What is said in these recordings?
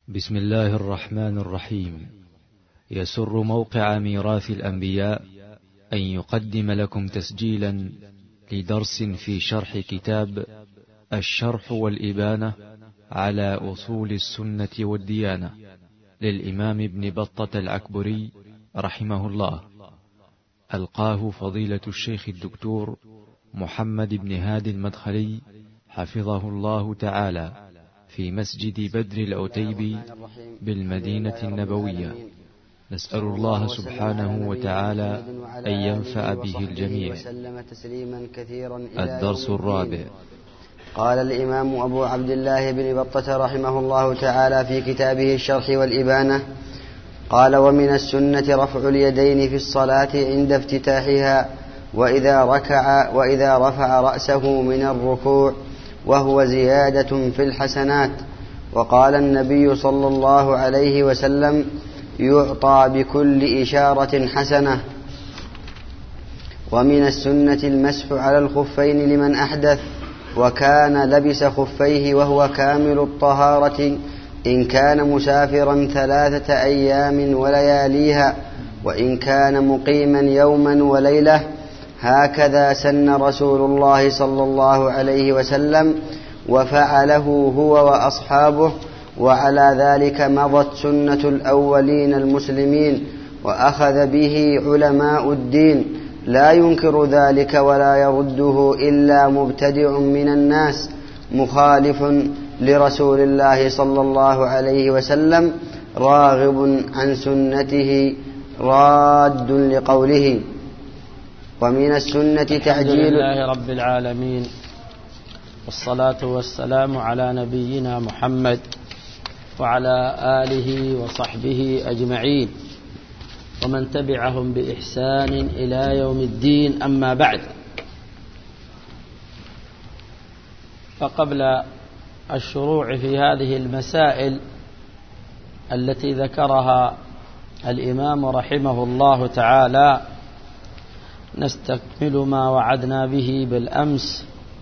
بسم الله الرحمن الرحيم. يسر موقع ميراث الأنبياء أن يقدم لكم تسجيلا لدرس في شرح كتاب الشرح والإبانة على أصول السنة والديانة للإمام ابن بطة العكبري رحمه الله، ألقاه فضيلة الشيخ الدكتور محمد بن هادي المدخلي حفظه الله تعالى في مسجد بدر العتيبي بالمدينة النبوية. نسأل الله سبحانه وتعالى أن ينفع به الجميع. الدرس الرابع. قال الإمام أبو عبد الله بن بطة رحمه الله تعالى في كتابه الشرح والإبانة، قال: ومن السنة رفع اليدين في الصلاة عند افتتاحها وإذا رفع رأسه من الركوع، وهو زيادة في الحسنات. وقال النبي صلى الله عليه وسلم: يعطى بكل إشارة حسنة. ومن السنة المسح على الخفين لمن أحدث وكان لبس خفيه وهو كامل الطهارة، إن كان مسافرا 3 أيام ولياليها، وإن كان مقيما يوما وليلة. هكذا سن رسول الله صلى الله عليه وسلم، وفعله هو وأصحابه، وعلى ذلك مضت سنة الأولين المسلمين، وأخذ به علماء الدين، لا ينكر ذلك ولا يرده إلا مبتدع من الناس مخالف لرسول الله صلى الله عليه وسلم، راغب عن سنته راد لقوله. ومن السنة تعجيل. الحمد لله رب العالمين، والصلاة والسلام على نبينا محمد وعلى آله وصحبه أجمعين، ومن تبعهم بإحسان إلى يوم الدين. أما بعد، فقبل الشروع في هذه المسائل التي ذكرها الإمام رحمه الله تعالى، نستكمل ما وعدنا به بالأمس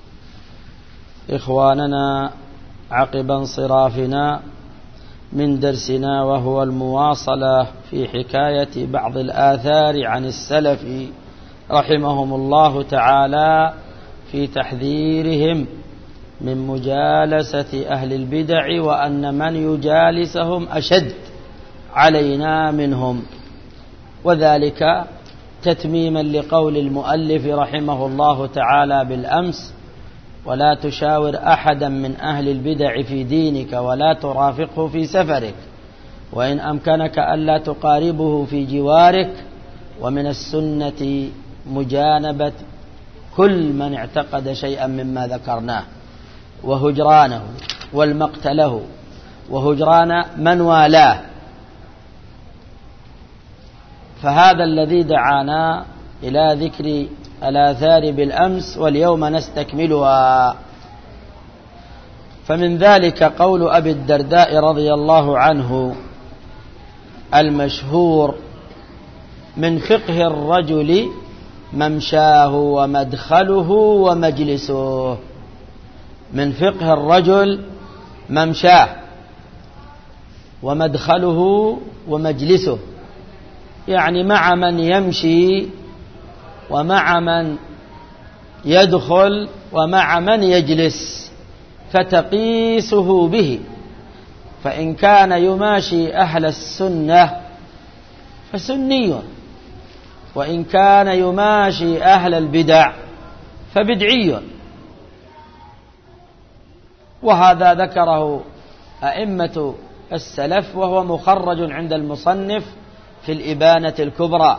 إخواننا عقب انصرافنا من درسنا، وهو المواصلة في حكاية بعض الآثار عن السلف رحمهم الله تعالى في تحذيرهم من مجالسة أهل البدع، وأن من يجالسهم أشد علينا منهم، وذلك تتميما لقول المؤلف رحمه الله تعالى بالأمس: ولا تشاور أحدا من أهل البدع في دينك ولا ترافقه في سفرك، وإن أمكنك ألا تقاربه في جوارك. ومن السنة مجانبة كل من اعتقد شيئا مما ذكرناه، وهجرانه والمقتله وهجران من والاه. فهذا الذي دعانا إلى ذكر الآثار بالأمس، واليوم نستكملها. فمن ذلك قول أبي الدرداء رضي الله عنه المشهور: من فقه الرجل ممشاه ومدخله ومجلسه. من فقه الرجل ممشاه ومدخله ومجلسه، يعني مع من يمشي ومع من يدخل ومع من يجلس، فتقيسه به. فإن كان يماشي أهل السنة فسني، وإن كان يماشي أهل البدع فبدعي. وهذا ذكره أئمة السلف، وهو مخرج عند المصنف في الإبانة الكبرى.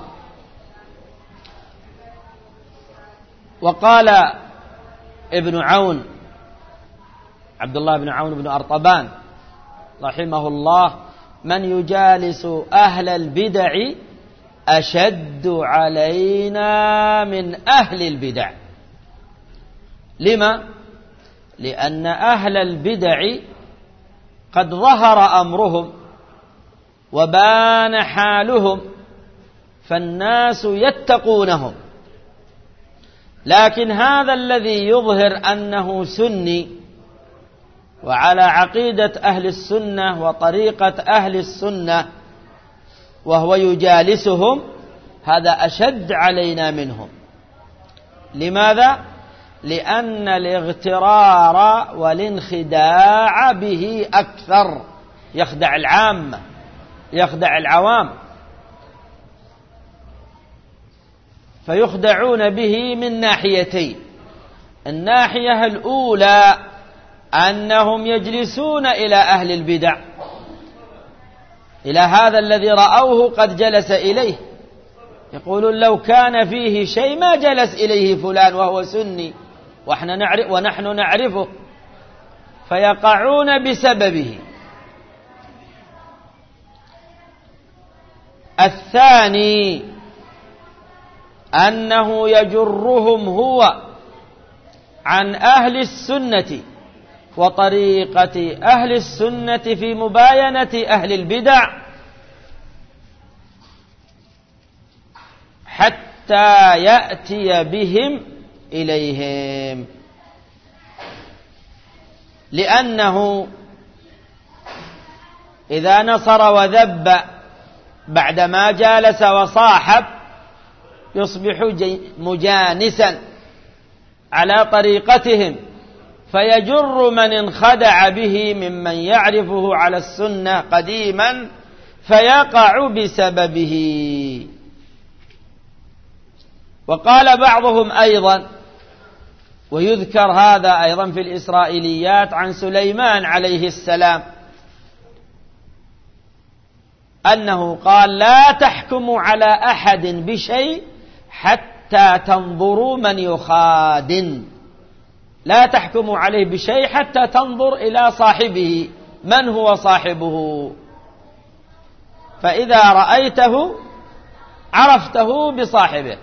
وقال ابن عون، عبد الله بن عون بن أرطبان رحمه الله: من يجالس أهل البدع أشد علينا من أهل البدع. لما؟ لأن أهل البدع قد ظهر أمرهم وبان حالهم، فالناس يتقونهم. لكن هذا الذي يظهر أنه سني وعلى عقيدة أهل السنة وطريقة أهل السنة وهو يجالسهم، هذا أشد علينا منهم. لماذا؟ لأن الاغترار والانخداع به أكثر، يخدع العامة، يخدع العوام، فيخدعون به من ناحيتين. الناحية الأولى أنهم يجلسون إلى أهل البدع، إلى هذا الذي رأوه قد جلس إليه، يقولون لو كان فيه شيء ما جلس إليه فلان وهو سني ونحن نعرفه، فيقعون بسببه. الثاني أنه يجرهم هو عن أهل السنة وطريقة أهل السنة في مباينة أهل البدع حتى يأتي بهم إليهم، لأنه إذا نصر وذب بعدما جالس وصاحب يصبح مجانسا على طريقتهم، فيجر من انخدع به ممن يعرفه على السنة قديما فيقع بسببه. وقال بعضهم أيضا، ويذكر هذا أيضا في الإسرائيليات عن سليمان عليه السلام، أنه قال: لا تحكموا على أحد بشيء حتى تنظروا من يخادن. لا تحكموا عليه بشيء حتى تنظر إلى صاحبه، من هو صاحبه، فإذا رأيته عرفته بصاحبه.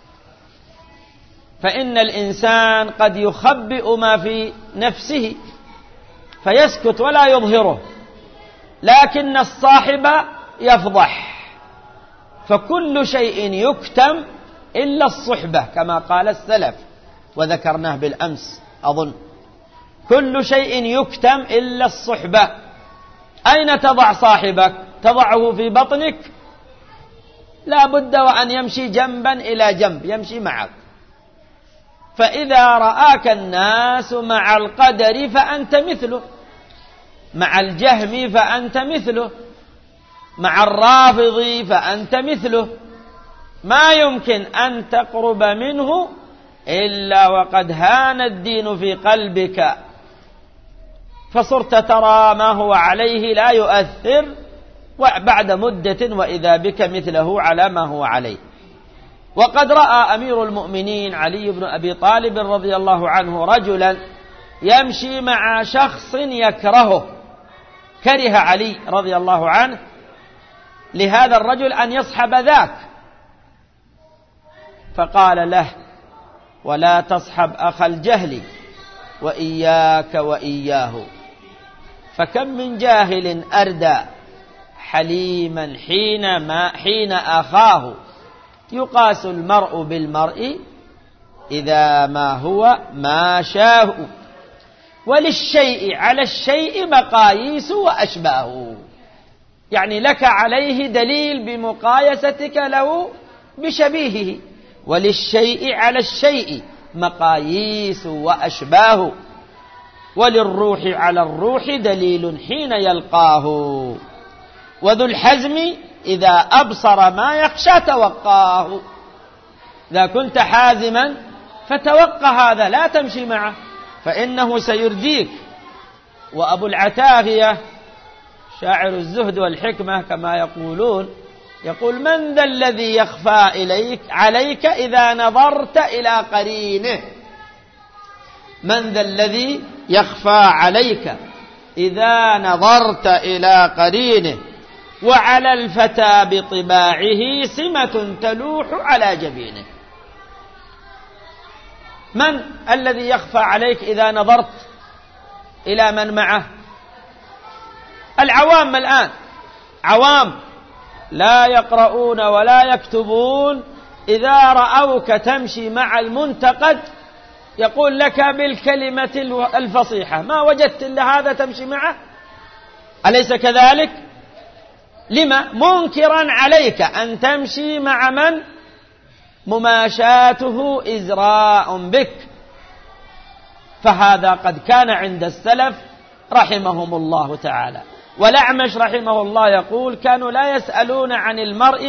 فإن الإنسان قد يخبئ ما في نفسه فيسكت ولا يظهره، لكن الصاحب يفضح. فكل شيء يكتم إلا الصحبة كما قال السلف، وذكرناه بالأمس أظن. كل شيء يكتم إلا الصحبة. أين تضع صاحبك؟ تضعه في بطنك؟ لا بد وأن يمشي جنبا إلى جنب، يمشي معك. فإذا رآك الناس مع القدر فأنت مثله، مع الجهم فأنت مثله، مع الرافض فأنت مثله. ما يمكن أن تقرب منه إلا وقد هان الدين في قلبك، فصرت ترى ما هو عليه لا يؤثر، وبعد مدة وإذا بك مثله على ما هو عليه. وقد رأى أمير المؤمنين علي بن أبي طالب رضي الله عنه رجلا يمشي مع شخص يكرهه، كره علي رضي الله عنه لهذا الرجل أن يصحب ذاك، فقال له: ولا تصحب أخ الجهل وإياك وإياه، فكم من جاهل أردى حليما حين أخاه، يقاس المرء بالمرء إذا ما هو ما شاه، وللشيء على الشيء مقاييس وأشباه. يعني لك عليه دليل بمقايستك له بشبيهه، وللشيء على الشيء مقاييس وأشباه، وللروح على الروح دليل حين يلقاه، وذو الحزم إذا أبصر ما يخشى توقاه. إذا كنت حازما فتوقع هذا، لا تمشي معه فإنه سيرديك. وأبو العتاهية شاعر الزهد والحكمة كما يقولون، يقول: من ذا الذي يخفى عليك إذا نظرت إلى قرينه؟ من ذا الذي يخفى عليك إذا نظرت إلى قرينه؟ وعلى الفتى بطباعه سمة تلوح على جبينه. من الذي يخفى عليك إذا نظرت إلى من معه؟ العوام الآن عوام لا يقرؤون ولا يكتبون، إذا رأوك تمشي مع المنتقد يقول لك بالكلمة الفصيحة ما وجدت إلا هذا تمشي معه، أليس كذلك؟ لما منكرا عليك أن تمشي مع من مماشاته إزراء بك؟ فهذا قد كان عند السلف رحمهم الله تعالى. والأعمش رحمه الله يقول كانوا لا يسألون عن المرء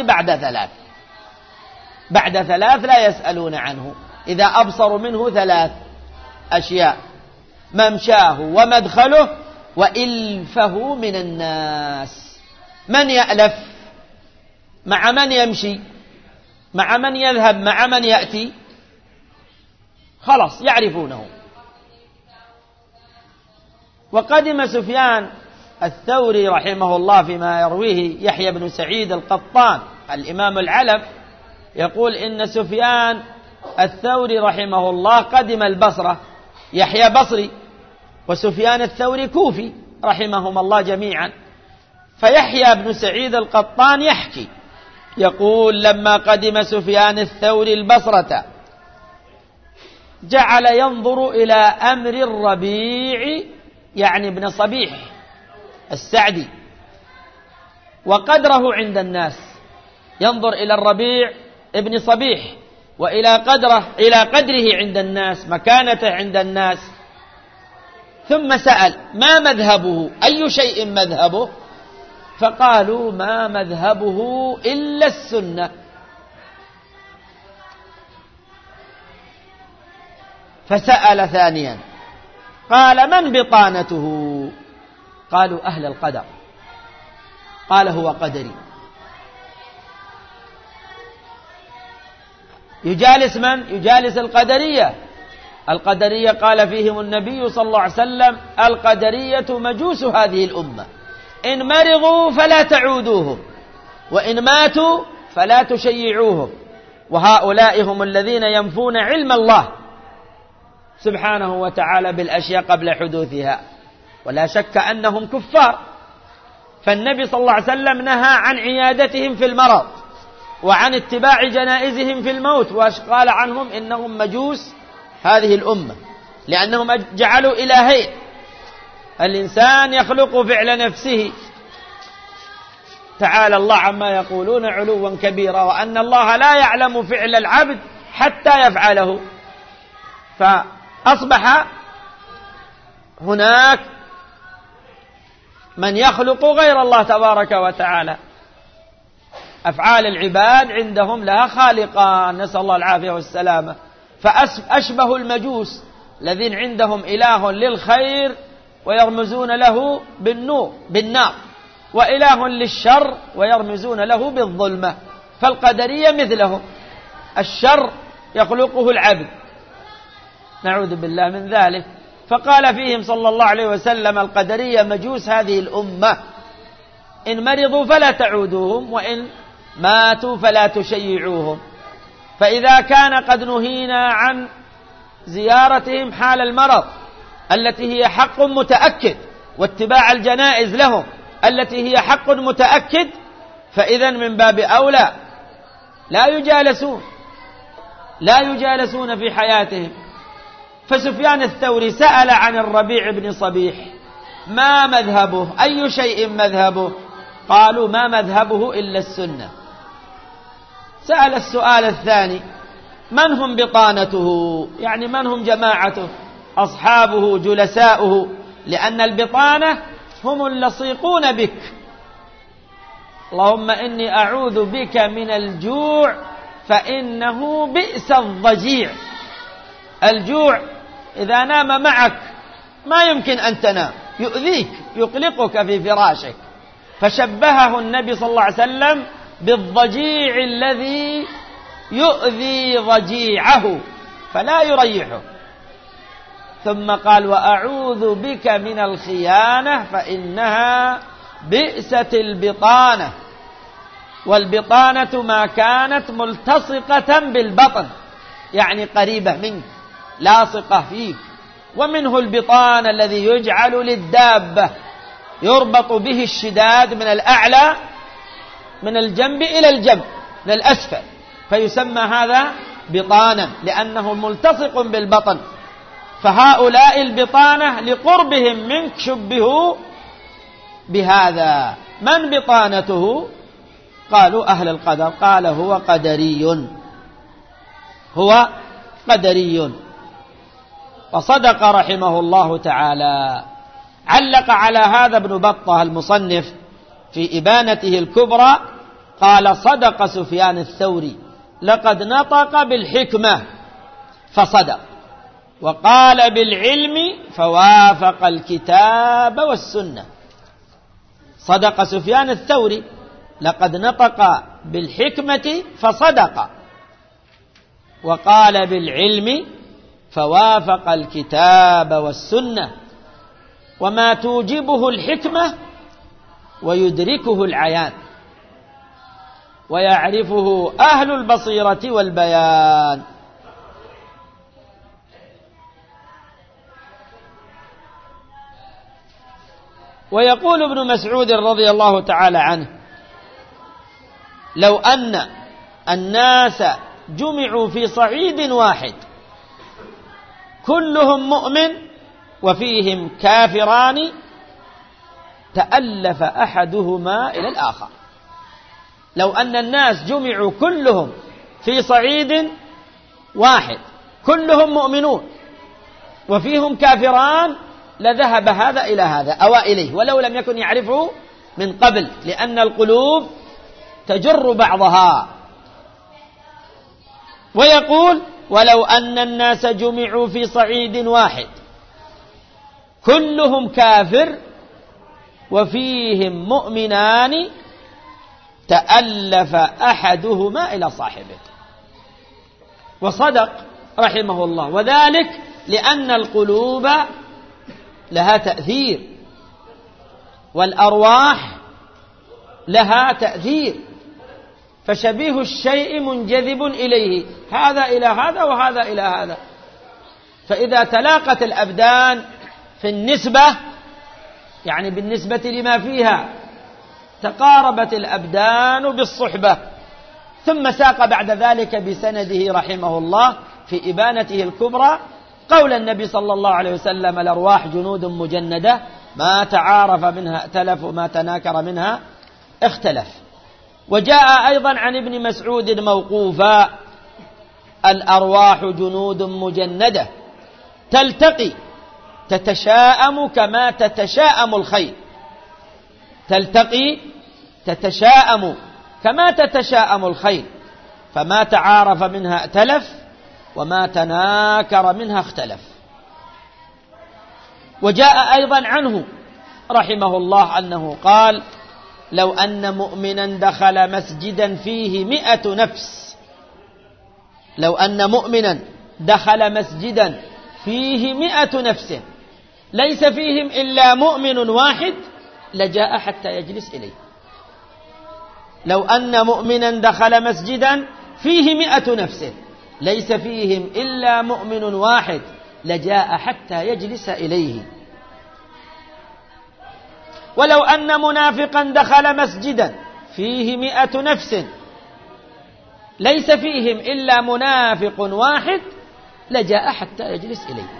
بعد ثلاث لا يسألون عنه، إذا أبصروا منه 3 أشياء: ممشاه ومدخله وإلفه من الناس. من يألف؟ مع من يمشي؟ مع من يذهب؟ مع من يأتي؟ خلاص يعرفونه. وقدم سفيان الثوري رحمه الله فيما يرويه يحيى بن سعيد القطان الإمام العلم، يقول إن سفيان الثوري رحمه الله قدم البصرة، يحيى بصري وسفيان الثوري كوفي رحمهم الله جميعا. فيحيى بن سعيد القطان يحكي يقول: لما قدم سفيان الثوري البصرة جعل ينظر إلى أمر الربيع، يعني ابن صبيح السعدي، وقدره عند الناس، ينظر إلى الربيع ابن صبيح وإلى قدره عند الناس، مكانته عند الناس. ثم سأل: ما مذهبه؟ أي شيء مذهبه؟ فقالوا: ما مذهبه إلا السنة. فسأل ثانيا قال: من بطانته؟ قالوا: أهل القدر. قال: هو قدري. يجالس من؟ يجالس القدرية. القدرية قال فيهم النبي صلى الله عليه وسلم: القدرية مجوس هذه الأمة، إن مرضوا فلا تعودوهم، وإن ماتوا فلا تشيعوهم. وهؤلاء هم الذين ينفون علم الله سبحانه وتعالى بالأشياء قبل حدوثها، ولا شك أنهم كفار. فالنبي صلى الله عليه وسلم نهى عن عيادتهم في المرض وعن اتباع جنائزهم في الموت، وقال عنهم إنهم مجوس هذه الأمة، لأنهم جعلوا إلهين: الإنسان يخلق فعل نفسه، تعالى الله عما يقولون علوا كبيرا، وأن الله لا يعلم فعل العبد حتى يفعله. فأصبح هناك من يخلق غير الله تبارك وتعالى، أفعال العباد عندهم لها خالقان، نسأل الله العافية والسلامة. فأشبه المجوس الذين عندهم إله للخير ويرمزون له بالنار، وإله للشر ويرمزون له بالظلمة. فالقدرية مثلهم، الشر يخلقه العبد، نعوذ بالله من ذلك. فقال فيهم صلى الله عليه وسلم: القدرية مجوس هذه الأمة، إن مرضوا فلا تعودوهم، وإن ماتوا فلا تشيعوهم. فإذا كان قد نهينا عن زيارتهم حال المرض التي هي حق متأكد، واتباع الجنائز لهم التي هي حق متأكد، فإذا من باب أولى لا يجالسون في حياتهم. فسفيان الثوري سأل عن الربيع بن صبيح: ما مذهبه؟ أي شيء مذهبه؟ قالوا: ما مذهبه إلا السنة. سأل السؤال الثاني: من هم بطانته؟ يعني من هم جماعته، أصحابه، جلساؤه؟ لأن البطانة هم اللصيقون بك. اللهم إني أعوذ بك من الجوع فإنه بئس الضجيع. الجوع إذا نام معك ما يمكن أن تنام، يؤذيك، يقلقك في فراشك. فشبهه النبي صلى الله عليه وسلم بالضجيع الذي يؤذي ضجيعه فلا يريحه. ثم قال: وأعوذ بك من الخيانة فإنها بئست البطانة. والبطانة ما كانت ملتصقة بالبطن، يعني قريبة منك، لاصقة فيك. ومنه البطان الذي يجعل للدابة يربط به الشداد من الأعلى، من الجنب إلى الجنب، من الأسفل، فيسمى هذا بطانا لأنه ملتصق بالبطن. فهؤلاء البطانة لقربهم منك شبهوا بهذا. من بطانته؟ قالوا أهل القدر. قال هو قدري، هو قدري. وصدق رحمه الله تعالى. علق على هذا ابن بطة المصنف في إبانته الكبرى، قال صدق سفيان الثوري لقد نطق بالحكمة فصدق، وقال بالعلم فوافق الكتاب والسنة. صدق سفيان الثوري لقد نطق بالحكمة فصدق، وقال بالعلم فوافق الكتاب والسنة. وما توجبه الحكمة ويدركه العيان ويعرفه أهل البصيرة والبيان. ويقول ابن مسعود رضي الله تعالى عنه: لو أن الناس جمعوا في صعيد واحد كلهم مؤمن وفيهم كافران تألف أحدهما إلى الآخر. لو أن الناس جمعوا كلهم في صعيد واحد كلهم مؤمنون وفيهم كافران لذهب هذا إلى هذا أو إليه، ولو لم يكن يعرفه من قبل، لأن القلوب تجر بعضها. ويقول: ولو أن الناس جمعوا في صعيد واحد كلهم كافر وفيهم مؤمنان تألف أحدهما إلى صاحبه. وصدق رحمه الله، وذلك لأن القلوب لها تأثير والأرواح لها تأثير، فشبيه الشيء منجذب إليه، هذا إلى هذا وهذا إلى هذا. فإذا تلاقت الأبدان في النسبة، يعني بالنسبة لما فيها، تقاربت الأبدان بالصحبة. ثم ساق بعد ذلك بسنده رحمه الله في إبانته الكبرى قول النبي صلى الله عليه وسلم: الأرواح جنود مجندة، ما تعارف منها ائتلف وما تناكر منها اختلف. وجاء أيضا عن ابن مسعود موقوفا: الأرواح جنود مجندة تلتقي تتشاءم كما تتشاءم الخيل، تلتقي تتشاءم كما تتشاءم الخيل، فما تعارف منها ائتلف وما تناكر منها اختلف. وجاء أيضا عنه رحمه الله أنه قال: لو أن مؤمنا دخل مسجدا فيه 100 نفس، لو أن مؤمنا دخل مسجدا فيه 100 نفس ليس فيهم إلا مؤمن واحد لجاء حتى يجلس إليه. لو أن مؤمنا دخل مسجدا فيه 100 نفس ليس فيهم إلا مؤمن واحد لجاء حتى يجلس إليه. ولو أن منافقا دخل مسجدا فيه 100 نفس ليس فيهم إلا منافق واحد لجاء حتى يجلس إليه،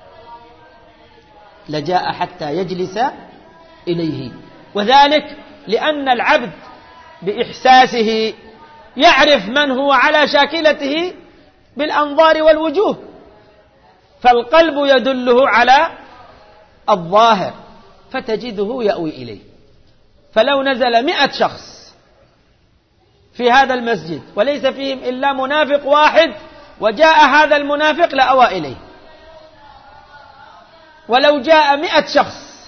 لجاء حتى يجلس إليه. وذلك لأن العبد بإحساسه يعرف من هو على شاكلته بالأنظار والوجوه، فالقلب يدله على الظاهر فتجده يأوي إليه. فلو نزل 100 شخص في هذا المسجد وليس فيهم إلا منافق واحد وجاء هذا المنافق لأوى إليه. ولو جاء 100 شخص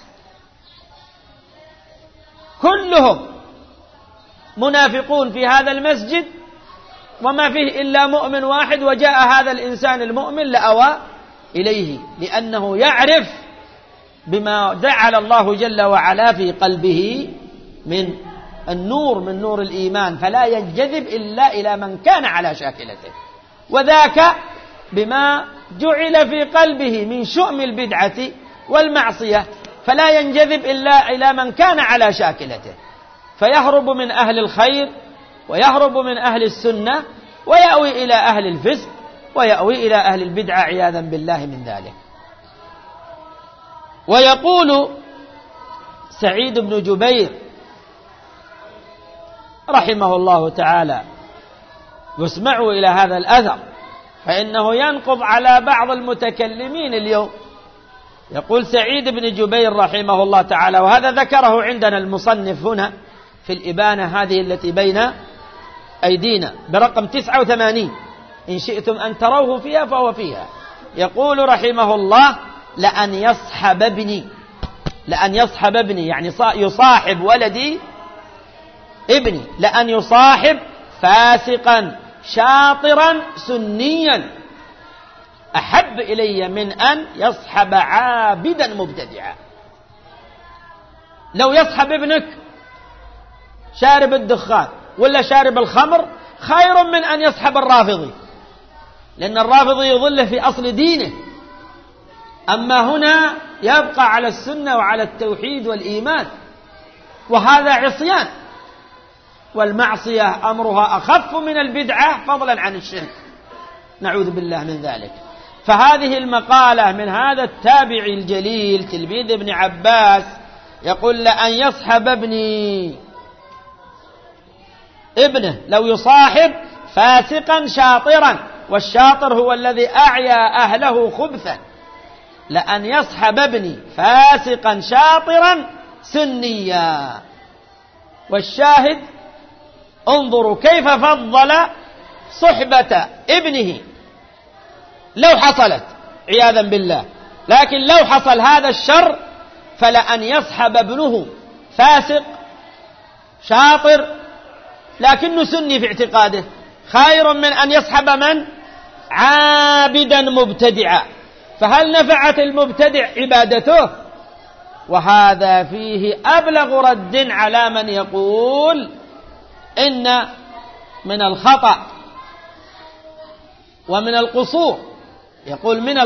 كلهم منافقون في هذا المسجد وما فيه إلا مؤمن واحد وجاء هذا الإنسان المؤمن لأوى إليه، لأنه يعرف بما جعل الله جل وعلا في قلبه من النور، من نور الإيمان، فلا ينجذب إلا إلى من كان على شاكلته. وذاك بما جعل في قلبه من شؤم البدعة والمعصية، فلا ينجذب إلا إلى من كان على شاكلته، فيهرب من أهل الخير ويهرب من أهل السنة ويأوي إلى أهل الفسق ويأوي إلى أهل البدعة عياذا بالله من ذلك. ويقول سعيد بن جبير رحمه الله تعالى، واسمعوا إلى هذا الأثر فإنه ينقض على بعض المتكلمين اليوم. يقول سعيد بن جبير رحمه الله تعالى، وهذا ذكره عندنا المصنف هنا في الإبانة هذه التي بين أيدينا برقم 89، إن شئتم أن تروه فيها فهو فيها. يقول رحمه الله: لأن يصحب ابني يعني يصاحب ولدي ابني، لأن يصاحب فاسقا شاطرا سنيا أحب إلي من أن يصحب عابدا مبتدعا. لو يصحب ابنك شارب الدخان ولا شارب الخمر خير من أن يصحب الرافضي، لأن الرافضي يظل في أصل دينه، أما هنا يبقى على السنة وعلى التوحيد والإيمان، وهذا عصيان، والمعصية أمرها أخف من البدعة فضلا عن الشرك، نعوذ بالله من ذلك. فهذه المقالة من هذا التابعي الجليل تلميذ ابن عباس يقول: لأن يصحب ابنه لو يصاحب فاسقا شاطرا، والشاطر هو الذي أعيا أهله خبثا، لأن يصحب ابني فاسقا شاطرا سنيا. والشاهد انظروا كيف فضل صحبة ابنه لو حصلت عياذا بالله، لكن لو حصل هذا الشر فلأن يصحب ابنه فاسق شاطر لكنه سني في اعتقاده خير من أن يصحب من؟ عابدا مبتدعا. فهل نفعت المبتدع عبادته؟ وهذا فيه أبلغ رد على من يقول إن من الخطأ ومن القصور، يقول من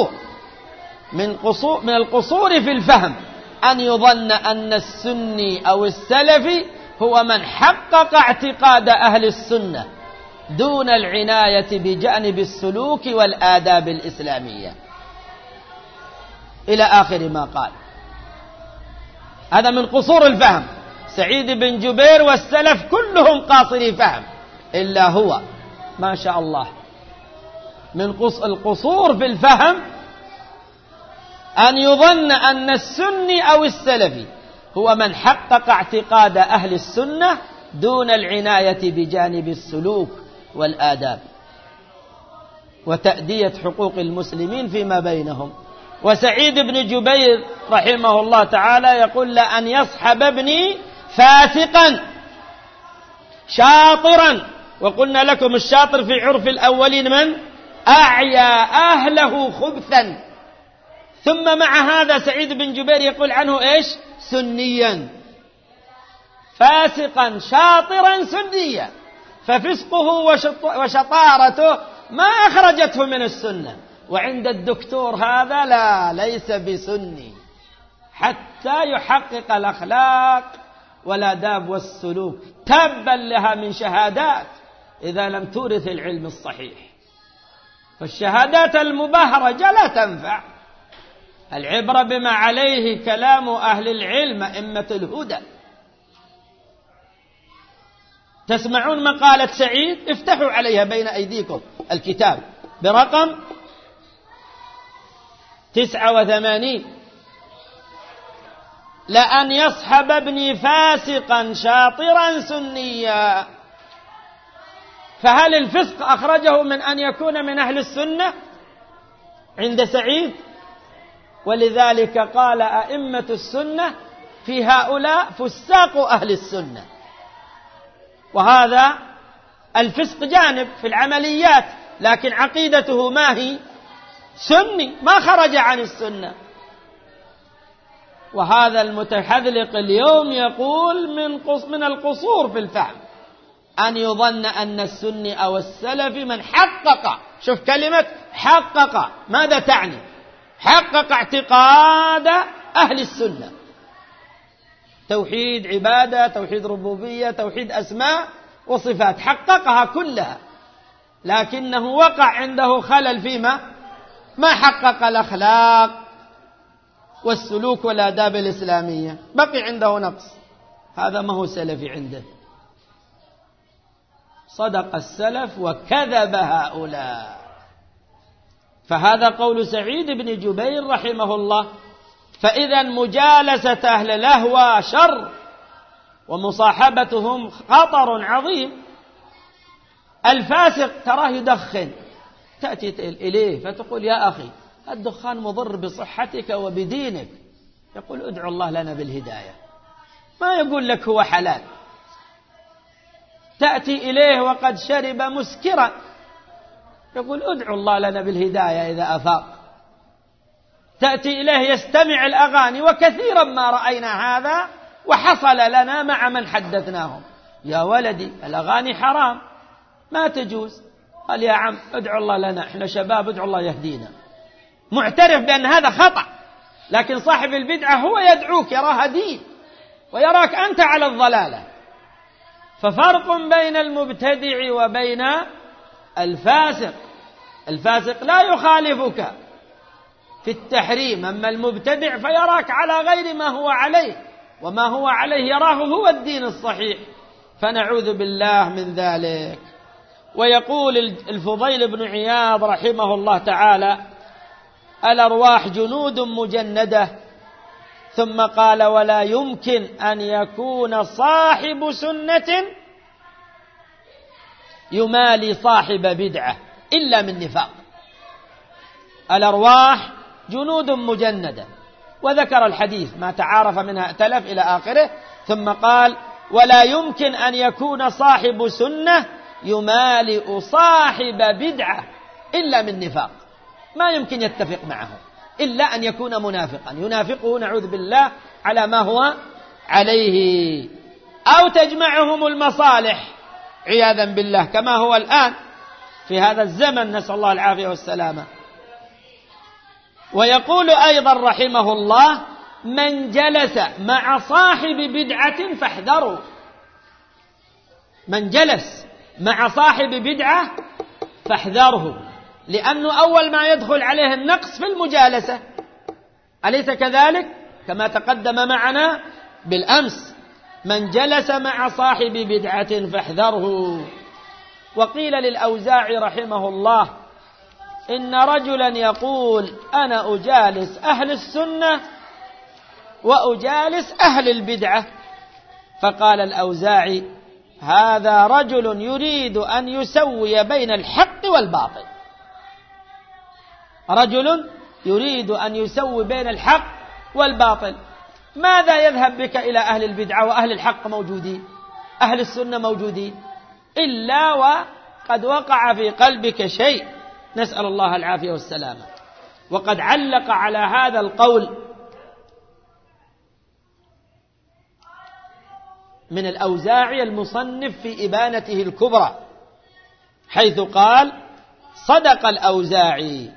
القصور في الفهم أن يظن أن السني أو السلفي هو من حقق اعتقاد أهل السنة دون العناية بجانب السلوك والآداب الإسلامية، إلى آخر ما قال. هذا من قصور الفهم. سعيد بن جبير والسلف كلهم قاصري فهم إلا هو ما شاء الله. من القصور في الفهم أن يظن أن السني أو السلفي هو من حقق اعتقاد أهل السنة دون العناية بجانب السلوك والآداب وتأدية حقوق المسلمين فيما بينهم. وسعيد بن جبير رحمه الله تعالى يقول: لأن يصحب ابني فاسقا شاطرا. وقلنا لكم الشاطر في عرف الأولين من؟ أعيا أهله خبثا. ثم مع هذا سعيد بن جبير يقول عنه إيش؟ سنيا. فاسقا شاطرا سنيا، ففسقه وشطارته ما أخرجته من السنة. وعند الدكتور هذا لا، ليس بسني حتى يحقق الأخلاق والآداب والسلوك. تبا لها من شهادات إذا لم تورث العلم الصحيح. فالشهادات المبهرجة لا تنفع، العبرة بما عليه كلام أهل العلم أئمة الهدى. تسمعون مقالة سعيد؟ افتحوا عليها بين أيديكم الكتاب برقم 89: لأن يصحب ابني فاسقا شاطرا سنيا. فهل الفسق أخرجه من أن يكون من أهل السنة عند سعيد؟ ولذلك قال أئمة السنة في هؤلاء فساق أهل السنة. وهذا الفسق جانب في العمليات، لكن عقيدته ما هي؟ سني، ما خرج عن السنة. وهذا المتحذلق اليوم يقول من القصور في الفهم أن يظن أن السني أو السلفي من حقق، شوف كلمة حقق ماذا تعني؟ حقق اعتقاد أهل السنة، توحيد عبادة، توحيد ربوبية، توحيد أسماء وصفات، حققها كلها، لكنه وقع عنده خلل فيما ما حقق الأخلاق والسلوك والآداب الإسلامية، بقي عنده نقص، هذا ما هو سلفي عنده. صدق السلف وكذب هؤلاء. فهذا قول سعيد بن جبير رحمه الله. فإذا مجالسة أهل لهو شر، ومصاحبتهم خطر عظيم. الفاسق تراه يدخن، تأتي إليه فتقول يا أخي الدخان مضر بصحتك وبدينك، يقول ادعو الله لنا بالهداية، ما يقول لك هو حلال. تأتي إليه وقد شرب مسكرا، يقول ادعو الله لنا بالهداية إذا أفاق. تأتي إليه يستمع الأغاني، وكثيرا ما رأينا هذا وحصل لنا مع من حدثناهم، يا ولدي الأغاني حرام ما تجوز. قال يا عم ادعو الله لنا، احنا شباب ادعو الله يهدينا، معترف بأن هذا خطأ. لكن صاحب البدعة هو يدعوك، يراها دين ويراك أنت على الضلالة. ففرق بين المبتدع وبين الفاسق. الفاسق لا يخالفك في التحريم، أما المبتدع فيراك على غير ما هو عليه، وما هو عليه يراه هو الدين الصحيح، فنعوذ بالله من ذلك. ويقول الفضيل بن عياض رحمه الله تعالى: الأرواح جنود مجندة. ثم قال: ولا يمكن أن يكون صاحب سنة يمالي صاحب بدعة إلا من نفاق. الأرواح جنود مجندة، وذكر الحديث ما تعارف منها ائتلف إلى آخره. ثم قال: ولا يمكن أن يكون صاحب سنة يمالئ صاحب بدعة إلا من نفاق، ما يمكن يتفق معه إلا أن يكون منافقا، ينافقه نعوذ بالله على ما هو عليه، أو تجمعهم المصالح عياذا بالله كما هو الآن في هذا الزمن، نسأل الله العافية والسلامة. ويقول أيضا رحمه الله: من جلس مع صاحب بدعة فاحذروا. من جلس مع صاحب بدعة فاحذره، لأنه أول ما يدخل عليه النقص في المجالسة، أليس كذلك؟ كما تقدم معنا بالأمس: من جلس مع صاحب بدعة فاحذره. وقيل للأوزاعي رحمه الله: إن رجلا يقول أنا أجالس أهل السنة وأجالس أهل البدعة. فقال الأوزاعي: هذا رجل يريد أن يسوي بين الحق والباطل. رجل يريد أن يسوي بين الحق والباطل. ماذا يذهب بك إلى أهل البدعة وأهل الحق موجودين، أهل السنة موجودين، إلا وقد وقع في قلبك شيء، نسأل الله العافية والسلامة. وقد علق على هذا القول من الأوزاعي المصنف في إبانته الكبرى، حيث قال: صدق الأوزاعي.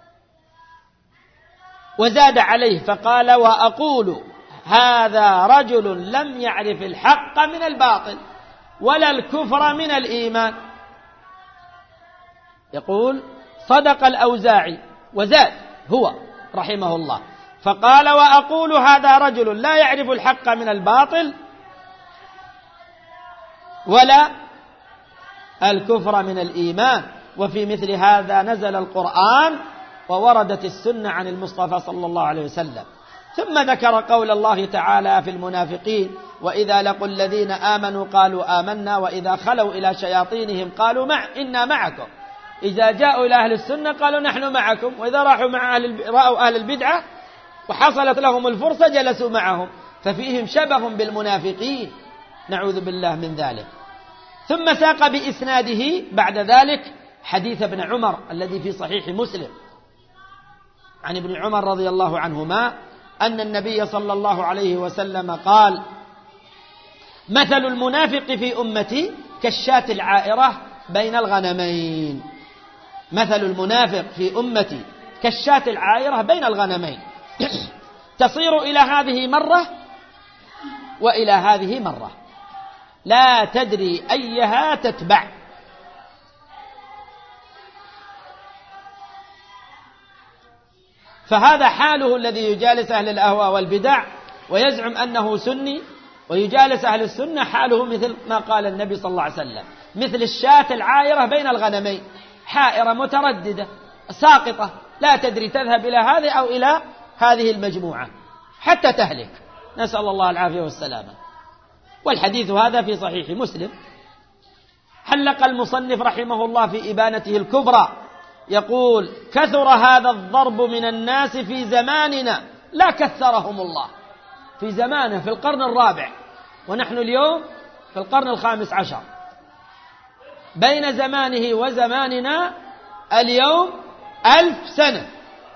وزاد عليه فقال: وأقول هذا رجل لم يعرف الحق من الباطل ولا الكفر من الإيمان. يقول: صدق الأوزاعي، وزاد هو رحمه الله فقال: وأقول هذا رجل لا يعرف الحق من الباطل ولا الكفر من الإيمان. وفي مثل هذا نزل القرآن ووردت السنة عن المصطفى صلى الله عليه وسلم. ثم ذكر قول الله تعالى في المنافقين: وإذا لقوا الذين آمنوا قالوا آمنا وإذا خلوا إلى شياطينهم قالوا إنا معكم. إذا جاءوا إلى أهل السنة قالوا نحن معكم، وإذا رأوا أهل البدعة وحصلت لهم الفرصة جلسوا معهم، ففيهم شبه بالمنافقين، نعوذ بالله من ذلك. ثم ساق بإسناده بعد ذلك حديث ابن عمر الذي في صحيح مسلم عن ابن عمر رضي الله عنهما أن النبي صلى الله عليه وسلم قال: مثل المنافق في أمتي كالشاة العائرة بين الغنمين. مثل المنافق في أمتي كالشاة العائرة بين الغنمين، تصير إلى هذه مرة وإلى هذه مرة، لا تدري أيها تتبع. فهذا حاله الذي يجالس أهل الأهواء والبدع ويزعم أنه سني، ويجالس أهل السنة حاله مثل ما قال النبي صلى الله عليه وسلم: مثل الشاة العائرة بين الغنمين، حائرة مترددة ساقطة لا تدري تذهب إلى هذه أو إلى هذه المجموعة حتى تهلك، نسأل الله العافية والسلامة. والحديث هذا في صحيح مسلم. حلق المصنف رحمه الله في إبانته الكبرى يقول: كثر هذا الضرب من الناس في زماننا لا كثرهم الله. في زمانه في القرن الرابع، ونحن اليوم في القرن الخامس عشر، بين زمانه وزماننا اليوم 1000 سنة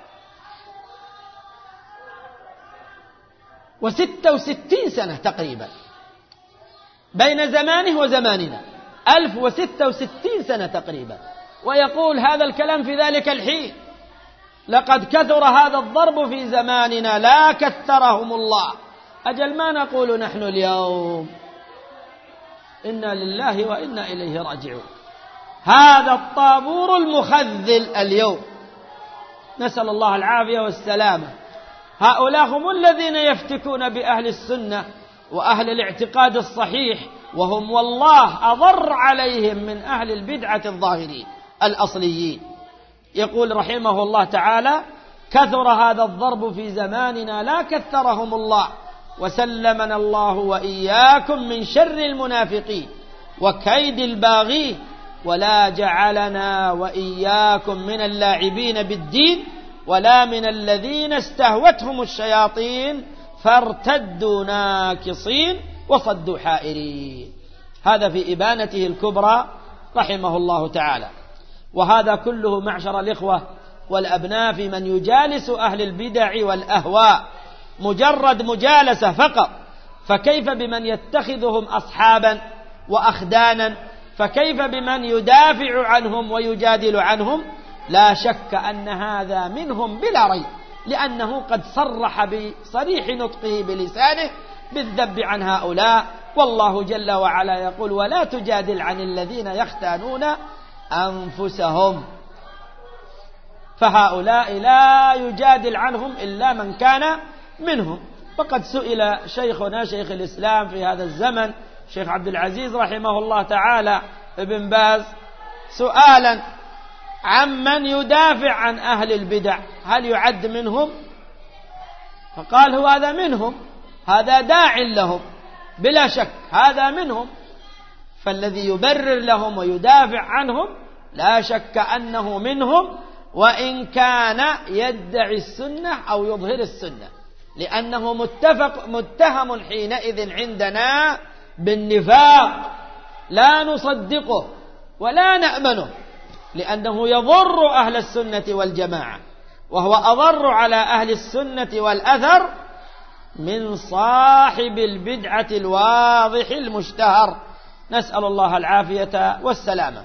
و66 سنة تقريبا، بين زمانه وزماننا 1066 سنة تقريبا، ويقول هذا الكلام في ذلك الحين: لقد كثر هذا الضرب في زماننا لا كثرهم الله. أجل ما نقول نحن اليوم؟ إنا لله وإنا إليه راجعون. هذا الطابور المخذل اليوم، نسأل الله العافية والسلامة. هؤلاء هم الذين يفتكون بأهل السنة وأهل الاعتقاد الصحيح، وهم والله أضر عليهم من أهل البدعة الظاهرين الأصليين. يقول رحمه الله تعالى: كثر هذا الضرب في زماننا لا كثرهم الله، وسلمنا الله وإياكم من شر المنافقين وكيد الباغين، ولا جعلنا وإياكم من اللاعبين بالدين ولا من الذين استهوتهم الشياطين فارتدوا ناكصين وصدوا حائرين. هذا في إبانته الكبرى رحمه الله تعالى. وهذا كله معشر الإخوة والأبناء في من يجالس أهل البدع والأهواء مجرد مجالسة فقط، فكيف بمن يتخذهم أصحابا وأخدانا؟ فكيف بمن يدافع عنهم ويجادل عنهم؟ لا شك أن هذا منهم بلا ريب، لأنه قد صرح بصريح نطقه بلسانه بالذب عن هؤلاء، والله جل وعلا يقول: ولا تجادل عن الذين يختانون أنفسهم. فهؤلاء لا يجادل عنهم إلا من كان منهم. وقد سئل شيخنا شيخ الإسلام في هذا الزمن شيخ عبد العزيز رحمه الله تعالى ابن باز سؤالا عمن يدافع عن أهل البدع: هل يعد منهم؟ فقال: هو هذا منهم، هذا داع لهم بلا شك، هذا منهم. فالذي يبرر لهم ويدافع عنهم لا شك أنه منهم، وإن كان يدعي السنة أو يظهر السنة، لأنه متهم حينئذ عندنا بالنفاق، لا نصدقه ولا نأمنه، لأنه يضر أهل السنة والجماعة، وهو أضر على أهل السنة والأثر من صاحب البدعة الواضح المشتهر، نسأل الله العافية والسلامة.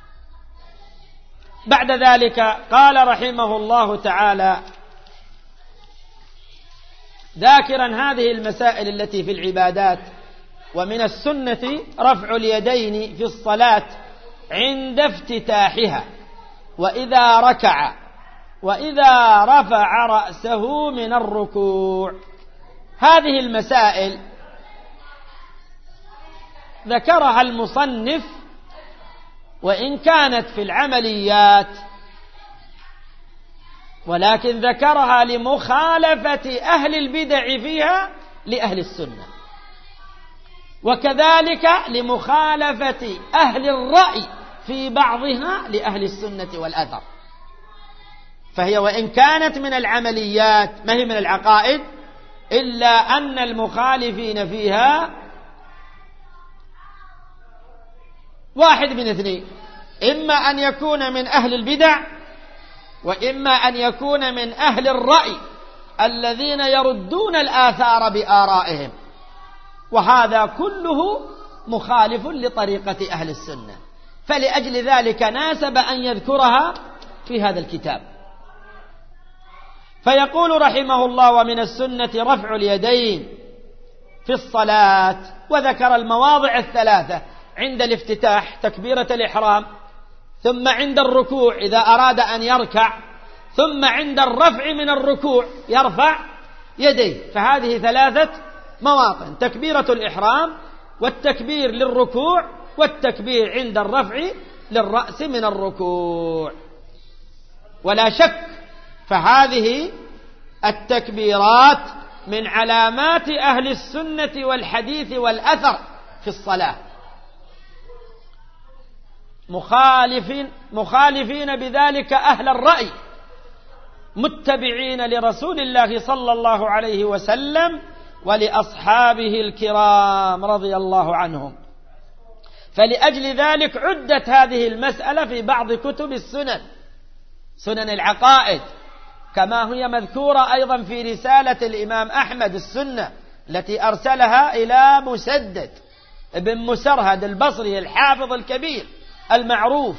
بعد ذلك قال رحمه الله تعالى ذاكرا هذه المسائل التي في العبادات: ومن السنة رفع اليدين في الصلاة عند افتتاحها، وإذا ركع، وإذا رفع رأسه من الركوع. هذه المسائل ذكرها المصنف وإن كانت في العمليات، ولكن ذكرها لمخالفة أهل البدع فيها لأهل السنة، وكذلك لمخالفة أهل الرأي في بعضها لأهل السنة والأثر. فهي وإن كانت من العمليات ما هي من العقائد، إلا أن المخالفين فيها واحد من اثنين: إما أن يكون من أهل البدع، وإما أن يكون من أهل الرأي الذين يردون الآثار بآرائهم، وهذا كله مخالف لطريقة أهل السنة. فلأجل ذلك ناسب أن يذكرها في هذا الكتاب. فيقول رحمه الله: ومن السنة رفع اليدين في الصلاة، وذكر المواضع الثلاثة: عند الافتتاح تكبيرة الإحرام، ثم عند الركوع إذا أراد أن يركع، ثم عند الرفع من الركوع يرفع يديه. فهذه 3 مواطن: تكبيرة الإحرام، والتكبير للركوع، والتكبير عند الرفع للرأس من الركوع. ولا شك فهذه التكبيرات من علامات أهل السنة والحديث والأثر في الصلاة، مخالفين بذلك أهل الرأي، متبعين لرسول الله صلى الله عليه وسلم ولأصحابه الكرام رضي الله عنهم. فلأجل ذلك عدت هذه المسألة في بعض كتب السنن، سنن العقائد، كما هي مذكورة أيضا في رسالة الإمام أحمد السنة التي أرسلها إلى مسدد بن مسرهد البصري الحافظ الكبير المعروف.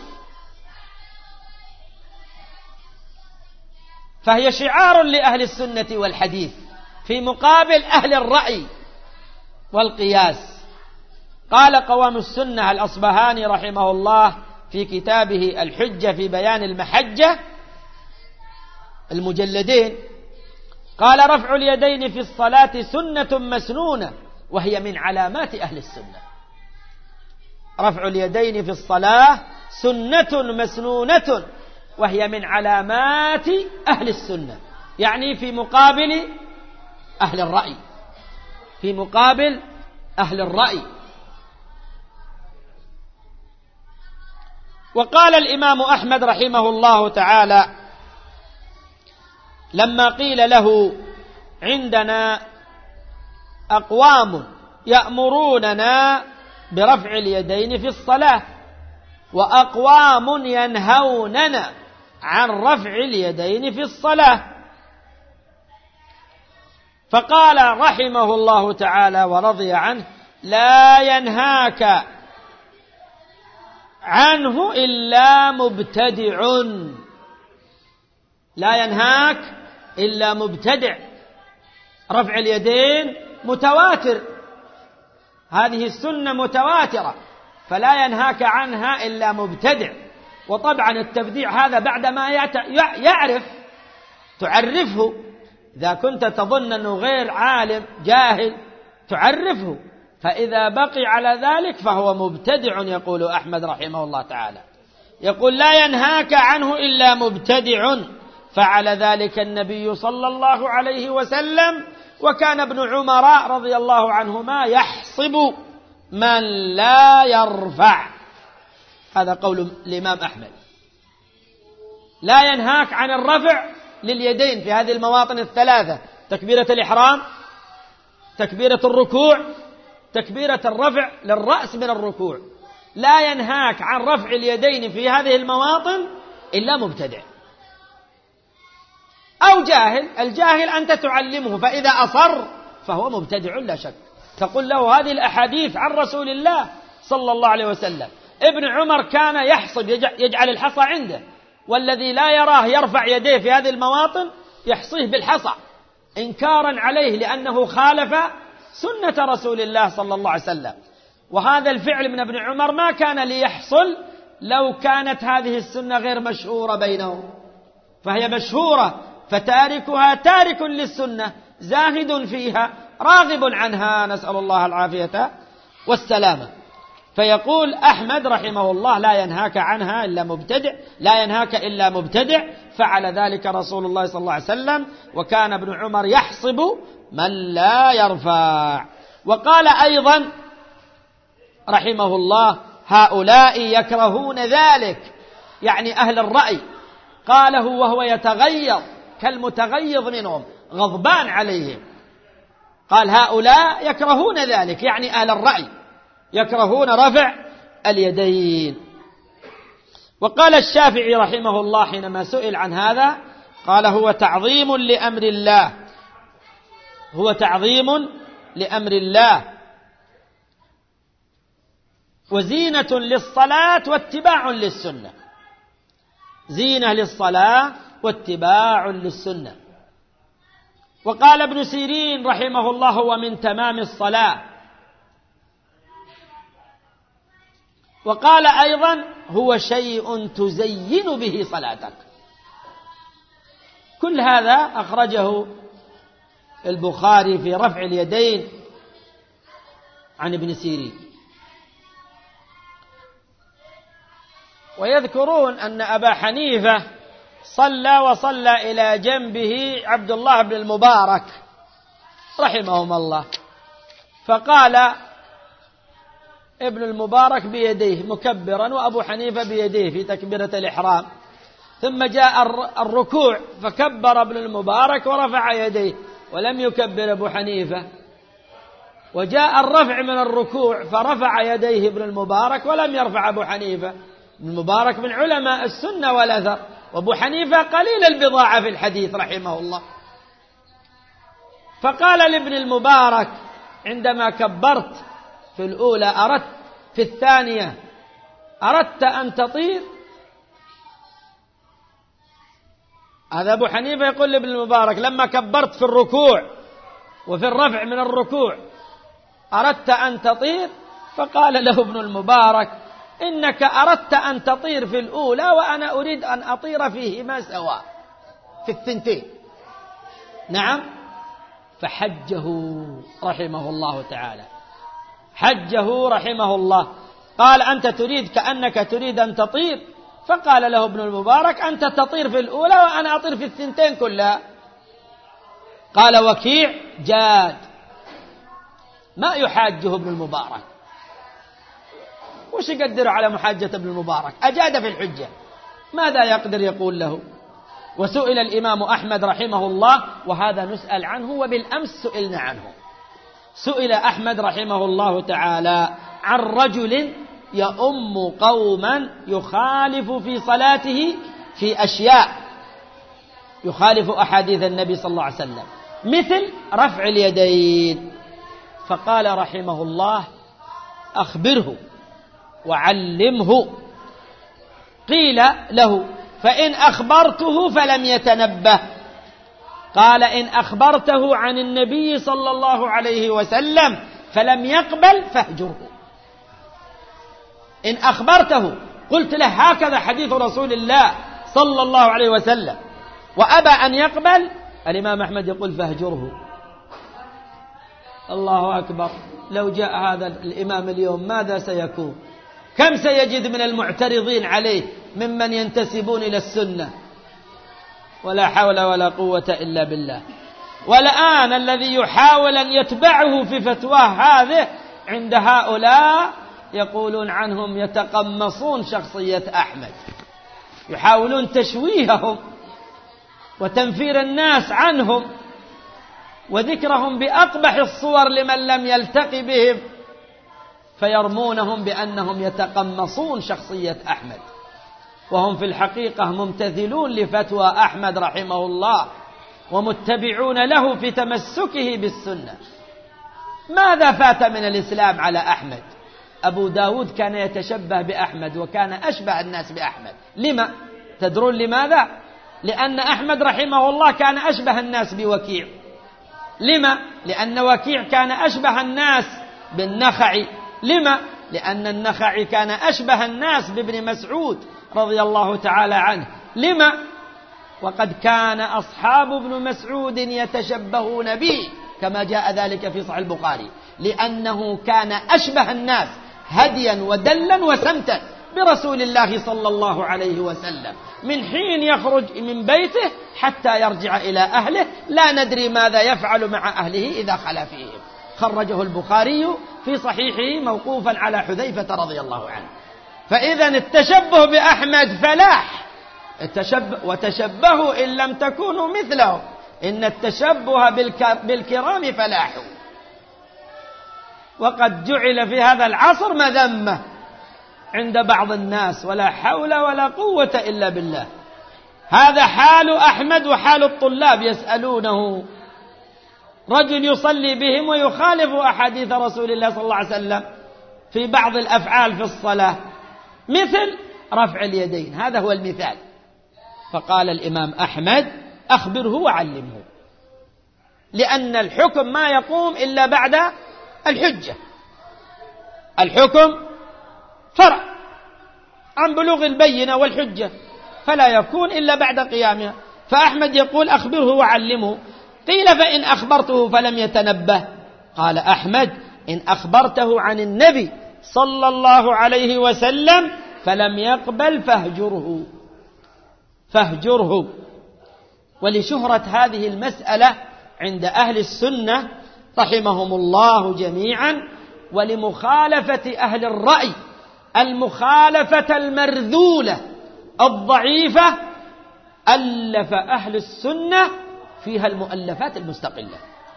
فهي شعار لأهل السنة والحديث في مقابل أهل الرأي والقياس. قال قوام السنة الأصبهاني رحمه الله في كتابه الحجة في بيان المحجة المجلدين، قال: رفع اليدين في الصلاة سنة مسنونة وهي من علامات أهل السنة. رفع اليدين في الصلاة سنة مسنونة وهي من علامات أهل السنة، يعني في مقابل أهل الرأي، في مقابل أهل الرأي. وقال الإمام أحمد رحمه الله تعالى لما قيل له: عندنا أقوام يأمروننا برفع اليدين في الصلاة وأقوام ينهوننا عن رفع اليدين في الصلاة، فقال رحمه الله تعالى ورضي عنه: لا ينهاك عنه إلا مبتدع. لا ينهاك إلا مبتدع. رفع اليدين متواتر، هذه السنة متواترة، فلا ينهاك عنها إلا مبتدع. وطبعا التبديع هذا بعدما يعرف تعرفه، إذا كنت تظن أنه غير عالم جاهل تعرفه، فإذا بقي على ذلك فهو مبتدع. يقول أحمد رحمه الله تعالى، يقول: لا ينهاك عنه إلا مبتدع. فعل ذلك النبي صلى الله عليه وسلم، وكان ابن عمر رضي الله عنهما يحصب من لا يرفع. هذا قول الإمام أحمد. لا ينهاك عن الرفع لليدين في هذه المواطن 3: تكبيرة الإحرام، تكبيرة الركوع، تكبيرة الرفع للرأس من الركوع. لا ينهاك عن رفع اليدين في هذه المواطن إلا مبتدع أو جاهل. الجاهل أنت تعلمه، فإذا أصر فهو مبتدع لا شك. تقول له هذه الأحاديث عن رسول الله صلى الله عليه وسلم. ابن عمر كان يحصب، يجعل الحصى عنده، والذي لا يراه يرفع يديه في هذه المواطن يحصيه بالحصى إنكارا عليه، لأنه خالف سنة رسول الله صلى الله عليه وسلم. وهذا الفعل من ابن عمر ما كان ليحصل لو كانت هذه السنة غير مشهورة بينهم، فهي مشهورة، فتاركها تارك للسنة زاهد فيها راغب عنها، نسأل الله العافية والسلامة. فيقول أحمد رحمه الله: لا ينهاك عنها إلا مبتدع، لا ينهاك إلا مبتدع. فعل ذلك رسول الله صلى الله عليه وسلم، وكان ابن عمر يحصب من لا يرفع. وقال أيضا رحمه الله: هؤلاء يكرهون ذلك، يعني أهل الرأي. قاله وهو يتغيظ كالمتغيظ منهم، غضبان عليهم. قال: هؤلاء يكرهون ذلك، يعني أهل الرأي يكرهون رفع اليدين. وقال الشافعي رحمه الله حينما سئل عن هذا، قال: هو تعظيم لأمر الله، هو تعظيم لأمر الله، وزينة للصلاة واتباع للسنة. زينة للصلاة واتباع للسنة. وقال ابن سيرين رحمه الله: هو من تمام الصلاة. وقال أيضا: هو شيء تزين به صلاتك. كل هذا أخرجه البخاري في رفع اليدين عن ابن سيرين. ويذكرون أن أبا حنيفة وصلى إلى جنبه عبد الله بن المبارك رحمهم الله، فقال ابن المبارك بيديه مكبرا وأبو حنيفة بيديه في تكبيرة الإحرام، ثم جاء الركوع فكبر ابن المبارك ورفع يديه ولم يكبر أبو حنيفة، وجاء الرفع من الركوع فرفع يديه ابن المبارك ولم يرفع أبو حنيفة. ابن المبارك من علماء السنة والأثر، وأبو حنيفة قليل البضاعة في الحديث رحمه الله. فقال لابن المبارك عندما كبرت في الأولى أردت في الثانية أردت أن تطير؟ هذا أبو حنيفة يقول لابن المبارك لما كبرت في الركوع وفي الرفع من الركوع أردت أن تطير؟ فقال له ابن المبارك إنك أردت أن تطير في الأولى وأنا أريد أن أطير فيهما سواء في الثنتين. نعم. فحجه رحمه الله تعالى، حجه رحمه الله، قال أنت تريد كأنك تريد أن تطير، فقال له ابن المبارك أنت تطير في الأولى وأنا أطير في الثنتين كلها. قال وكيع جاد ما يحاجه ابن المبارك، وش يقدر على محاجة ابن المبارك؟ أجاد في الحجة، ماذا يقدر يقول له؟ وسئل الإمام أحمد رحمه الله، وهذا نسأل عنه وبالأمس سئلنا عنه، سئل أحمد رحمه الله تعالى عن رجل يؤم قوما يخالف في صلاته في أشياء، يخالف أحاديث النبي صلى الله عليه وسلم مثل رفع اليدين، فقال رحمه الله أخبره وعلمه. قيل له فإن أخبرته فلم يتنبه، قال إن أخبرته عن النبي صلى الله عليه وسلم فلم يقبل فاهجره. إن أخبرته قلت له هكذا حديث رسول الله صلى الله عليه وسلم وأبى أن يقبل، الإمام أحمد يقول فاهجره. الله أكبر، لو جاء هذا الإمام اليوم ماذا سيكون؟ كم سيجد من المعترضين عليه ممن ينتسبون إلى السنة؟ ولا حول ولا قوة إلا بالله. والآن الذي يحاول أن يتبعه في فتواه هذه عند هؤلاء يقولون عنهم يتقمصون شخصية أحمد، يحاولون تشويههم وتنفير الناس عنهم وذكرهم بأقبح الصور لمن لم يلتقي بهم، فيرمونهم بأنهم يتقمصون شخصية أحمد، وهم في الحقيقة ممتثلون لفتوى أحمد رحمه الله ومتبعون له في تمسكه بالسنة. ماذا فات من الإسلام على أحمد؟ أبو داود كان يتشبه بأحمد وكان أشبه الناس بأحمد. لما؟ تدرون لماذا؟ لأن أحمد رحمه الله كان أشبه الناس بوكيع. لما؟ لأن وكيع كان أشبه الناس بالنخعي. لما؟ لأن النخعي كان أشبه الناس بابن مسعود رضي الله تعالى عنه. لما؟ وقد كان أصحاب ابن مسعود يتشبهون به كما جاء ذلك في صحيح البخاري، لأنه كان أشبه الناس هديا ودلا وسمتا برسول الله صلى الله عليه وسلم، من حين يخرج من بيته حتى يرجع إلى أهله لا ندري ماذا يفعل مع أهله إذا خلا فيهم. خرجه البخاري في صحيحه موقوفا على حذيفة رضي الله عنه. فإذا التشبه بأحمد فلاح، وتشبهوا إن لم تكونوا مثله، إن التشبه بالكرام فلاح. وقد جعل في هذا العصر مذمة عند بعض الناس، ولا حول ولا قوة إلا بالله. هذا حال أحمد وحال الطلاب، يسألونه رجل يصلي بهم ويخالف أحاديث رسول الله صلى الله عليه وسلم في بعض الأفعال في الصلاة مثل رفع اليدين، هذا هو المثال. فقال الإمام أحمد أخبره وعلمه، لأن الحكم ما يقوم إلا بعد الحجة. الحكم فرع عن بلوغ البينة والحجة، فلا يكون إلا بعد قيامها. فأحمد يقول أخبره وعلمه. قيل فإن أخبرته فلم يتنبه؟ قال أحمد إن أخبرته عن النبي صلى الله عليه وسلم فلم يقبل فاهجره. ولشهرة هذه المسألة عند أهل السنة رحمهم الله جميعا، ولمخالفة أهل الرأي المخالفة المرذولة الضعيفة، ألف أهل السنة فيها المؤلفات المستقلة.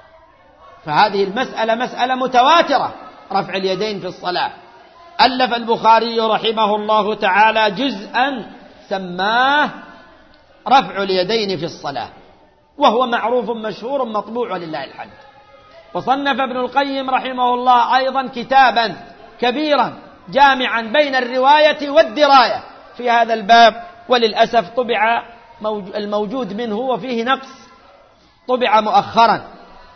فهذه المسألة مسألة متواترة، رفع اليدين في الصلاة. ألف البخاري رحمه الله تعالى جزءا سماه رفع اليدين في الصلاة، وهو معروف مشهور مطبوع ولله الحمد. وصنف ابن القيم رحمه الله أيضا كتابا كبيرا جامعا بين الرواية والدراية في هذا الباب، وللأسف طبع الموجود منه وفيه نقص، طبع مؤخرا،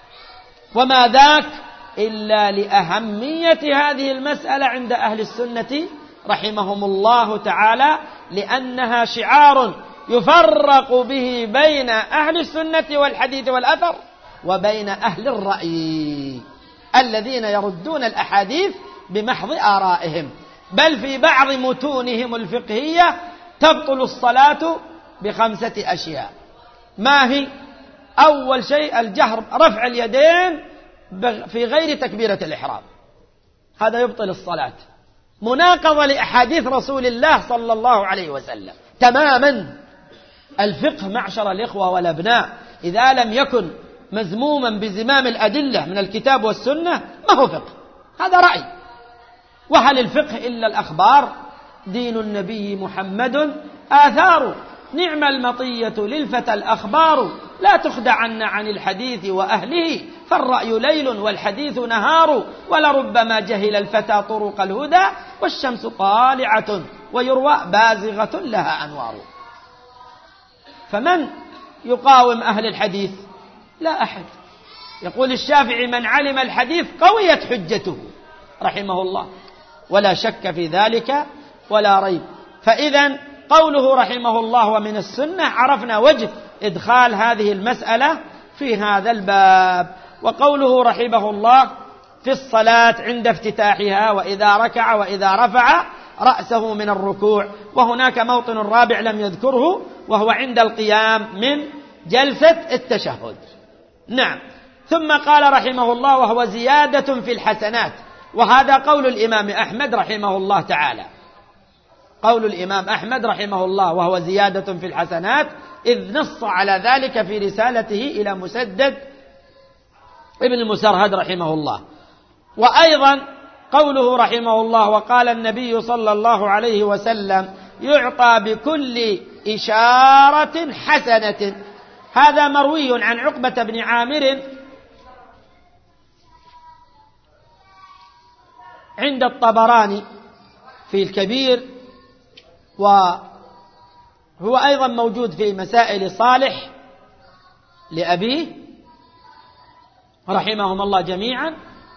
وما ذاك إلا لأهمية هذه المسألة عند أهل السنة رحمهم الله تعالى، لأنها شعار يفرق به بين أهل السنة والحديث والأثر وبين أهل الرأي الذين يردون الأحاديث بمحض آرائهم، بل في بعض متونهم الفقهية تبطل الصلاة ب5 أشياء. ما هي؟ أول شيء الجهر، رفع اليدين في غير تكبيرة الإحرام، هذا يبطل الصلاة، مناقضة لأحاديث رسول الله صلى الله عليه وسلم تماما. الفقه معشر الإخوة والأبناء إذا لم يكن مزموما بزمام الأدلة من الكتاب والسنة ما هو فقه، هذا رأي. وهل الفقه إلا الأخبار؟ دين النبي محمد آثار، نعم المطية للفتى الأخبار، لا تخدعن عن الحديث وأهله، فالرأي ليل والحديث نهار، ولربما جهل الفتى طرق الهدى، والشمس طالعة ويروى بازغة لها أنوار. فمن يقاوم أهل الحديث؟ لا أحد. يقول الشافعي من علم الحديث قويت حجته رحمه الله، ولا شك في ذلك ولا ريب. فإذا قوله رحمه الله ومن السنة، عرفنا وجه إدخال هذه المسألة في هذا الباب. وقوله رحمه الله في الصلاة عند افتتاحها وإذا ركع وإذا رفع رأسه من الركوع، وهناك موطن رابع لم يذكره وهو عند القيام من جلسة التشهد. نعم. ثم قال رحمه الله وهو زيادة في الحسنات، وهذا قول الإمام أحمد رحمه الله تعالى، قول الإمام أحمد رحمه الله وهو زيادة في الحسنات، إذ نص على ذلك في رسالته إلى مسدد ابن المسرهد رحمه الله. وأيضا قوله رحمه الله وقال النبي صلى الله عليه وسلم يعطى بكل إشارة حسنة، هذا مروي عن عقبة بن عامر عند الطبراني في الكبير، وهو أيضا موجود في مسائل صالح لأبيه رحمهم الله جميعا.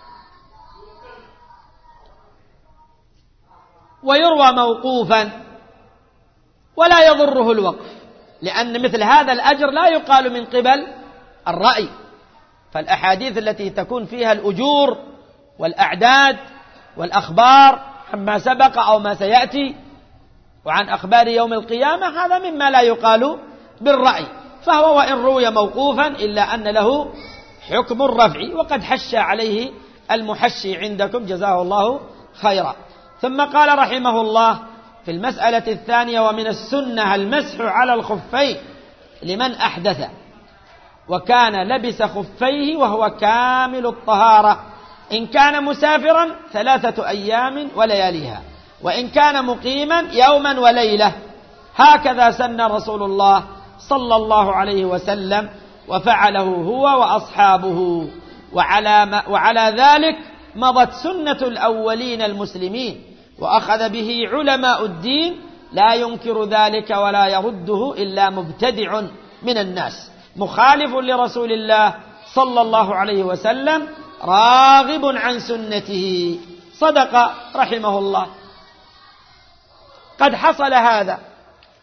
ويروى موقوفا ولا يضره الوقف، لأن مثل هذا الأجر لا يقال من قبل الرأي، فالأحاديث التي تكون فيها الأجور والأعداد والأخبار عما سبق أو ما سيأتي وعن أخبار يوم القيامة، هذا مما لا يقال بالرأي، فهو وإن روي موقوفا إلا أن له حكم الرفع، وقد حش عليه المحشي عندكم جزاه الله خيرا. ثم قال رحمه الله في المسألة الثانية ومن السنة المسح على الخفين لمن أحدث وكان لبس خفيه وهو كامل الطهارة، إن كان مسافرا 3 أيام ولياليها، وإن كان مقيما يوما وليلة، هكذا سن رسول الله صلى الله عليه وسلم، وفعله هو وأصحابه، وعلى ذلك مضت سنة الأولين المسلمين، وأخذ به علماء الدين، لا ينكر ذلك ولا يرده إلا مبتدع من الناس مخالف لرسول الله صلى الله عليه وسلم راغب عن سنته. صدق رحمه الله. قد حصل هذا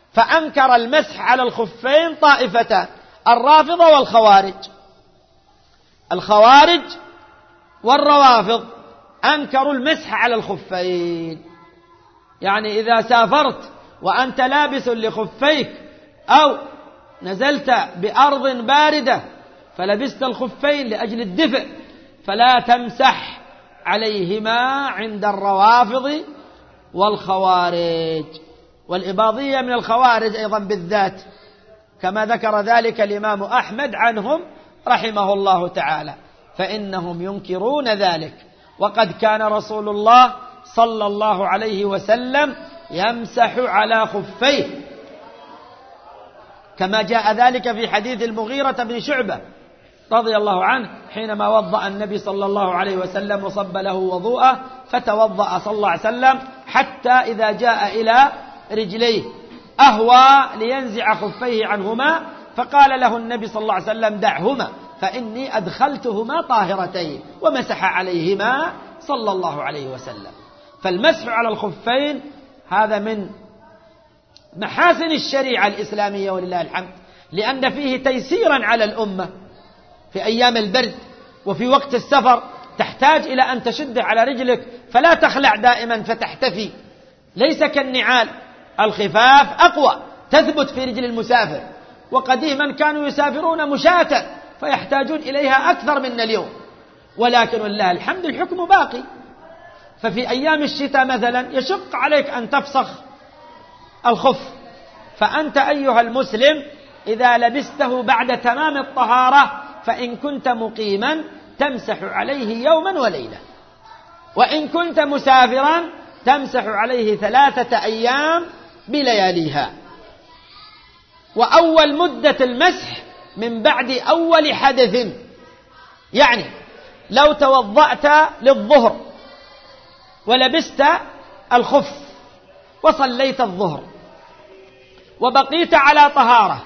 فأنكر المسح على الخفين طائفتان: الرافضة والخوارج. الخوارج والروافض أنكروا المسح على الخفين، يعني إذا سافرت وأنت لابس لخفيك أو نزلت بأرض باردة فلبست الخفين لأجل الدفء فلا تمسح عليهما عند الروافض والخوارج. والإباضية من الخوارج أيضا بالذات، كما ذكر ذلك الإمام أحمد عنهم رحمه الله تعالى، فإنهم ينكرون ذلك. وقد كان رسول الله صلى الله عليه وسلم يمسح على خفيه، كما جاء ذلك في حديث المغيرة بن شعبة رضي الله عنه حينما وضأ النبي صلى الله عليه وسلم وصب له وضوءه، فتوضأ صلى الله عليه وسلم حتى إذا جاء إلى رجليه أهوى لينزع خفيه عنهما، فقال له النبي صلى الله عليه وسلم: دعهما فإني أدخلتهما طاهرتين، ومسح عليهما صلى الله عليه وسلم. فالمسح على الخفين هذا من محاسن الشريعة الإسلامية ولله الحمد، لأن فيه تيسيرا على الأمة في أيام البرد وفي وقت السفر، تحتاج إلى أن تشد على رجلك فلا تخلع دائما فتحتفي، ليس كالنعال الخفاف أقوى تثبت في رجل المسافر، وقديما كانوا يسافرون مشاة فيحتاجون إليها أكثر من اليوم، ولكن ولله الحمد الحكم باقي. ففي أيام الشتاء مثلا يشق عليك أن تفسخ الخف، فأنت أيها المسلم إذا لبسته بعد تمام الطهارة فإن كنت مقيما تمسح عليه يوما وليلة، وإن كنت مسافرا تمسح عليه 3 أيام بلياليها. وأول مدة المسح من بعد أول حدث، يعني لو توضأت للظهر ولبست الخف وصليت الظهر وبقيت على طهارة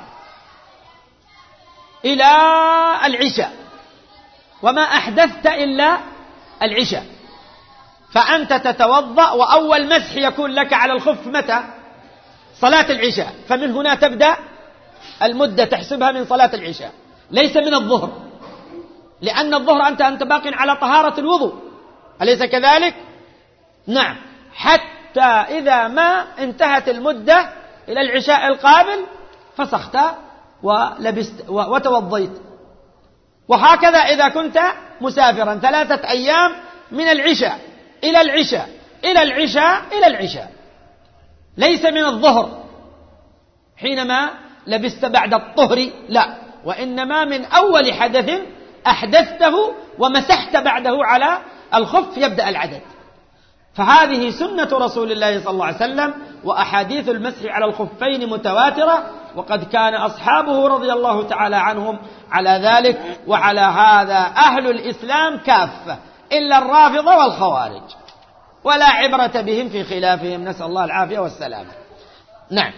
إلى العشاء وما أحدثت إلا العشاء، فأنت تتوضأ، وأول مسح يكون لك على الخف متى؟ صلاة العشاء، فمن هنا تبدأ المدة تحسبها من صلاة العشاء، ليس من الظهر، لأن الظهر أنت باق على طهارة الوضوء، أليس كذلك؟ نعم، حتى إذا ما انتهت المدة إلى العشاء القابل فسخت ولبست وتوضيت. وهكذا إذا كنت مسافرا 3 أيام من العشاء إلى العشاء إلى العشاء إلى العشاء، ليس من الظهر حينما لبست بعد الطهر، لا، وإنما من أول حدث أحدثته ومسحت بعده على الخف يبدأ العدد. فهذه سنة رسول الله صلى الله عليه وسلم، وأحاديث المسح على الخفين متواترة، وقد كان أصحابه رضي الله تعالى عنهم على ذلك، وعلى هذا أهل الإسلام كافة إلا الرافضة والخوارج، ولا عبرة بهم في خلافهم، نسأل الله العافية والسلامة. نعم.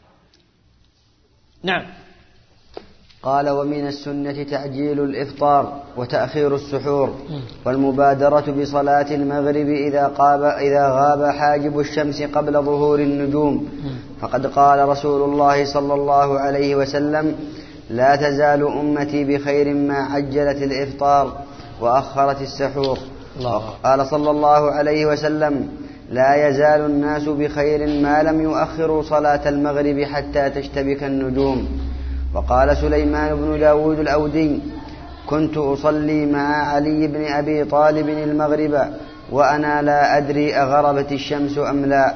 قال: ومن السنة تعجيل الإفطار وتأخير السحور، والمبادرة بصلاة المغرب إذا غاب حاجب الشمس قبل ظهور النجوم، فقد قال رسول الله صلى الله عليه وسلم: لا تزال أمتي بخير ما عجلت الإفطار وأخرت السحور. قال صلى الله عليه وسلم: لا يزال الناس بخير ما لم يؤخروا صلاة المغرب حتى تشتبك النجوم. وقال سليمان بن داود الأودي: كنت أصلي مع علي بن أبي طالب المغرب وأنا لا أدري أغربت الشمس أم لا.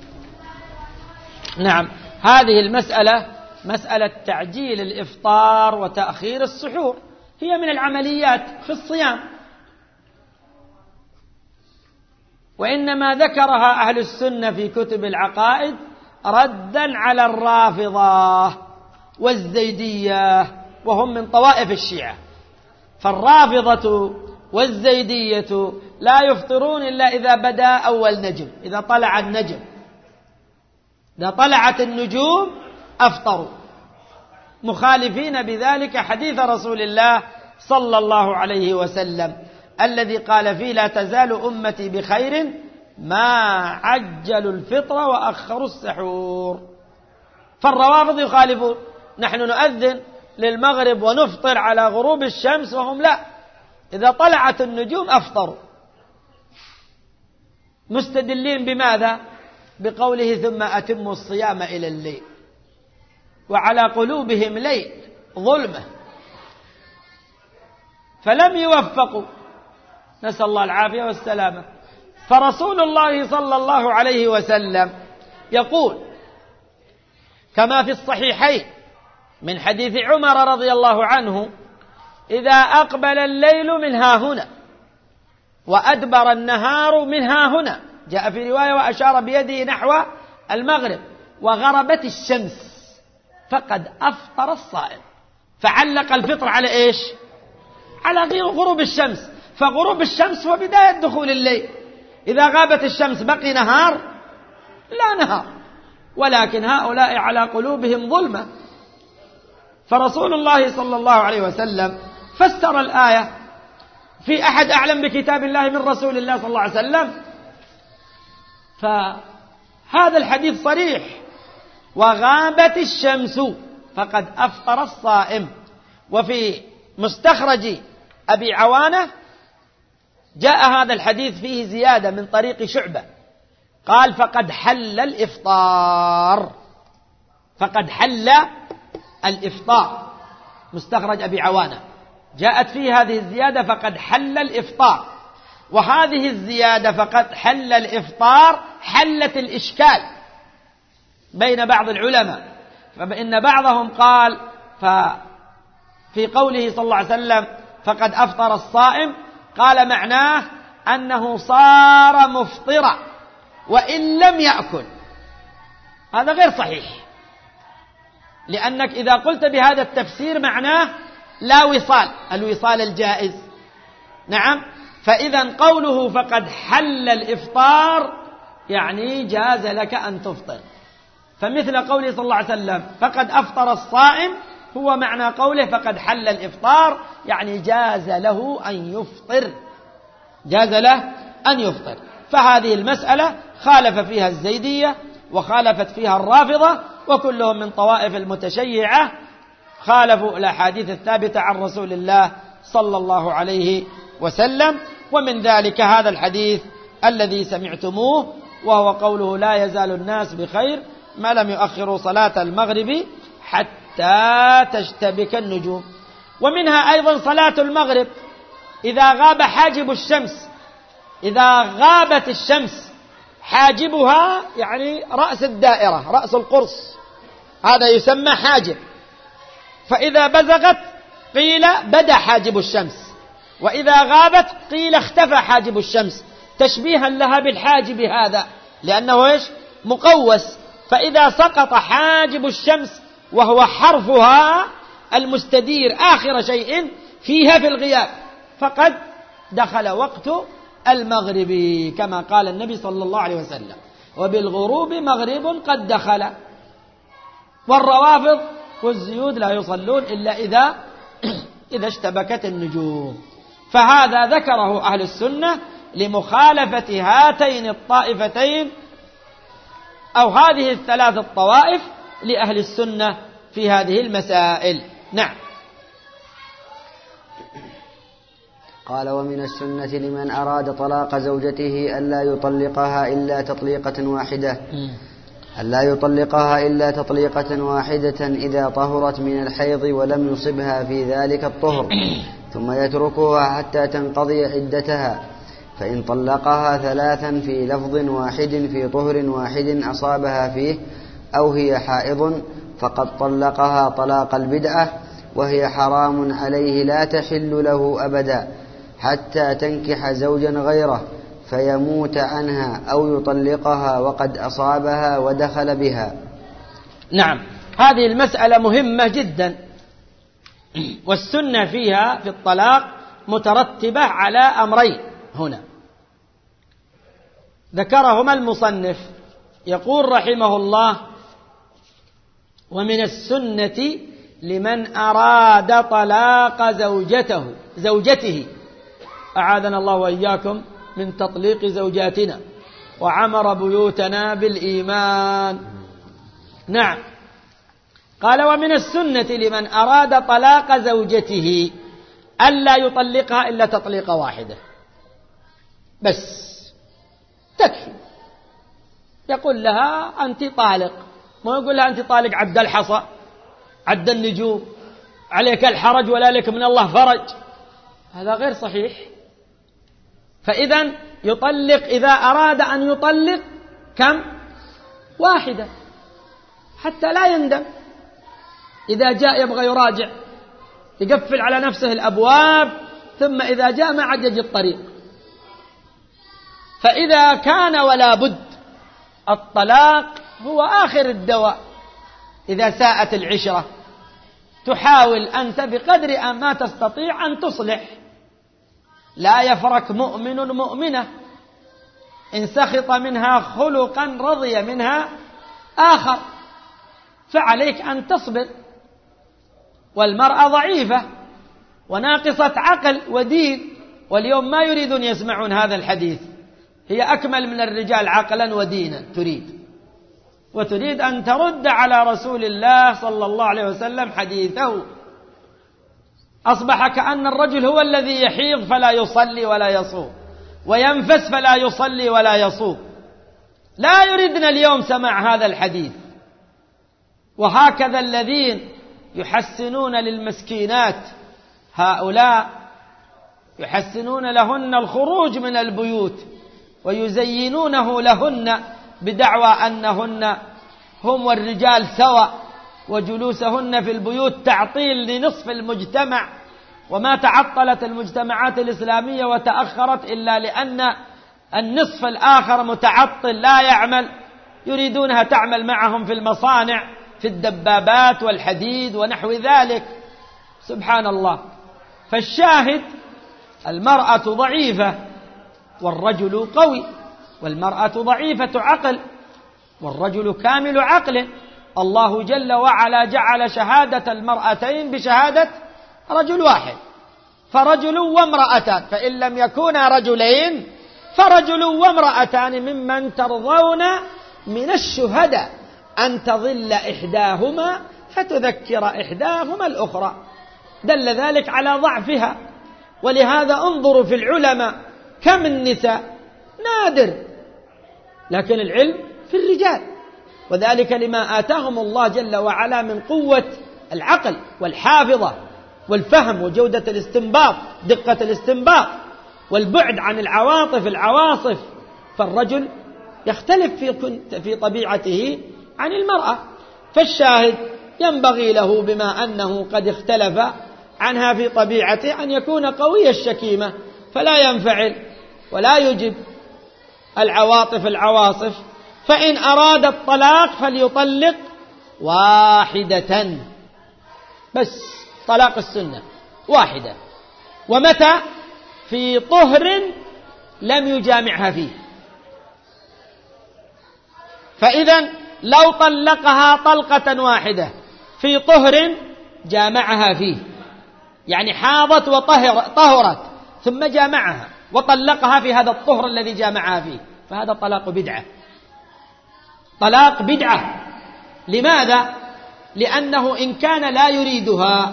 نعم، هذه المسألة مسألة تعجيل الإفطار وتأخير السحور هي من العمليات في الصيام، وإنما ذكرها أهل السنة في كتب العقائد ردا على الرافضة والزيدية، وهم من طوائف الشيعة. فالرافضة والزيدية لا يفطرون إلا إذا بدا أول نجم، إذا طلع النجم، إذا طلعت النجوم أفطروا، مخالفين بذلك حديث رسول الله صلى الله عليه وسلم الذي قال فيه: لا تزال أمتي بخير ما عجلوا الفطر وأخروا السحور. فالروافض يخالفون، نحن نؤذن للمغرب ونفطر على غروب الشمس، وهم لا، إذا طلعت النجوم أفطروا، مستدلين بماذا؟ بقوله ثم أتموا الصيام إلى الليل وعلى قلوبهم ليل ظلمة، فلم يوفقوا، نسأل الله العافية والسلامة. فرسول الله صلى الله عليه وسلم يقول كما في الصحيحين من حديث عمر رضي الله عنه: إذا أقبل الليل من ها هنا وأدبر النهار من ها هنا، جاء في رواية وأشار بيده نحو المغرب، وغربت الشمس فقد أفطر الصائم. فعلق الفطر على إيش؟ على غروب الشمس، فغروب الشمس هو بداية دخول الليل. إذا غابت الشمس بقي نهار؟ لا نهار، ولكن هؤلاء على قلوبهم ظلمة. فرسول الله صلى الله عليه وسلم فسر الآية: في أحد أعلم بكتاب الله من رسول الله صلى الله عليه وسلم؟ فهذا الحديث صريح: وغابت الشمس فقد أفطر الصائم. وفي مستخرج أبي عوانة جاء هذا الحديث فيه زيادة من طريق شعبة، قال: فقد حل الإفطار، فقد حل الإفطار. مستخرج أبي عوانة جاءت فيه هذه الزيادة: فقد حل الإفطار. وهذه الزيادة فقد حل الإفطار حلت الإشكال بين بعض العلماء، فإن بعضهم قال في قوله صلى الله عليه وسلم فقد أفطر الصائم، قال معناه أنه صار مفطرا وإن لم يأكل. هذا غير صحيح، لأنك إذا قلت بهذا التفسير معناه لا وصال، الوصال الجائز. نعم، فإذا قوله فقد حل الإفطار يعني جاز لك أن تفطر. فمثل قوله صلى الله عليه وسلم فقد أفطر الصائم هو معنى قوله فقد حل الإفطار، يعني جاز له أن يفطر، جاز له أن يفطر. فهذه المسألة خالف فيها الزيدية وخالفت فيها الرافضة، وكلهم من طوائف المتشيعة، خالفوا الأحاديث الثابتة عن رسول الله صلى الله عليه وسلم. ومن ذلك هذا الحديث الذي سمعتموه، وهو قوله: لا يزال الناس بخير ما لم يؤخروا صلاة المغرب حتى تشتبك النجوم. ومنها أيضا صلاة المغرب إذا غاب حاجب الشمس، إذا غابت الشمس حاجبها يعني رأس الدائرة، رأس القرص، هذا يسمى حاجب. فإذا بزغت قيل بدا حاجب الشمس، وإذا غابت قيل اختفى حاجب الشمس، تشبيها لها بالحاجب هذا، لأنه إيش؟ مقوس. فإذا سقط حاجب الشمس وهو حرفها المستدير آخر شيء فيها في الغياب، فقد دخل وقت المغرب، كما قال النبي صلى الله عليه وسلم: وبالغروب مغرب قد دخل. والروافض والزيود لا يصلون إلا إذا اشتبكت النجوم. فهذا ذكره أهل السنة لمخالفة هاتين الطائفتين أو هذه الثلاث الطوائف لأهل السنة في هذه المسائل. نعم. قال: ومن السنة لمن أراد طلاق زوجته ألا يطلقها إلا تطليقة واحدة إذا طهرت من الحيض ولم يصبها في ذلك الطهر، ثم يتركها حتى تنقضي عدتها. فإن طلقها ثلاثا في لفظ واحد في طهر واحد أصابها فيه أو هي حائض فقد طلقها طلاق البدعة، وهي حرام عليه لا تحل له أبدا حتى تنكح زوجا غيره فيموت عنها أو يطلقها وقد أصابها ودخل بها. نعم، هذه المسألة مهمة جدا، والسنة فيها في الطلاق مترتبة على أمرين هنا ذكرهما المصنف. يقول رحمه الله: ومن السنة لمن أراد طلاق زوجته، أعاذنا الله وإياكم من تطليق زوجاتنا وعمر بيوتنا بالإيمان. نعم، قال ومن السنة لمن أراد طلاق زوجته ألا يطلقها إلا تطليقة واحدة بس تكفي. يقول لها أنت طالق، ما يقول لها أنت طالق عد الحصى عد النجوم، عليك الحرج ولا لك من الله فرج، هذا غير صحيح. فإذا يطلق إذا أراد أن يطلق كم؟ واحدة حتى لا يندم إذا جاء يبغى يراجع، يقفل على نفسه الأبواب، ثم إذا جاء ما عاد يجي الطريق. فإذا كان ولا بد الطلاق هو آخر الدواء. إذا ساءت العشرة تحاول أنت بقدر ما تستطيع أن تصلح. لا يفرق مؤمن مؤمنة، إن سخط منها خلقا رضي منها آخر، فعليك أن تصبر. والمرأة ضعيفة وناقصة عقل ودين، واليوم ما يريدون يسمعون هذا الحديث. هي أكمل من الرجال عقلا ودينا، وتريد أن ترد على رسول الله صلى الله عليه وسلم حديثه. أصبح كأن الرجل هو الذي يحيض فلا يصلي ولا يصوم، وينفس فلا يصلي ولا يصوم. لا يريدنا اليوم سماع هذا الحديث. وهكذا الذين يحسنون للمسكينات، هؤلاء يحسنون لهن الخروج من البيوت ويزينونه لهن بدعوى أنهن هم والرجال سواء، وجلوسهن في البيوت تعطيل لنصف المجتمع. وما تعطلت المجتمعات الإسلامية وتأخرت إلا لأن النصف الآخر متعطل لا يعمل، يريدونها تعمل معهم في المصانع، في الدبابات والحديد ونحو ذلك. سبحان الله. فالشاهد المرأة ضعيفة والرجل قوي، والمرأة ضعيفة عقل والرجل كامل عقل. الله جل وعلا جعل شهادة المرأتين بشهادة رجل واحد، فرجل وامرأتان، فإن لم يكونا رجلين فرجل وامرأتان ممن ترضون من الشهداء أن تظل إحداهما فتذكر إحداهما الأخرى. دل ذلك على ضعفها. ولهذا انظروا في العلماء كم النساء نادر، لكن العلم في الرجال، وذلك لما آتاهم الله جل وعلا من قوة العقل والحافظة والفهم وجودة الاستنباط، دقة الاستنباط، والبعد عن العواصف. فالرجل يختلف في طبيعته عن المرأة. فالشاهد ينبغي له بما أنه قد اختلف عنها في طبيعته أن يكون قوي الشكيمة، فلا ينفعل ولا يجب العواصف. فإن أراد الطلاق فليطلق واحدة بس، طلاق السنة واحدة. ومتى؟ في طهر لم يجامعها فيه. فإذا لو طلقها طلقة واحدة في طهر جامعها فيه، يعني حاضت وطهرت ثم جامعها وطلقها في هذا الطهر الذي جامعها فيه، فهذا طلاق بدعة. طلاق بدعة. لماذا؟ لأنه إن كان لا يريدها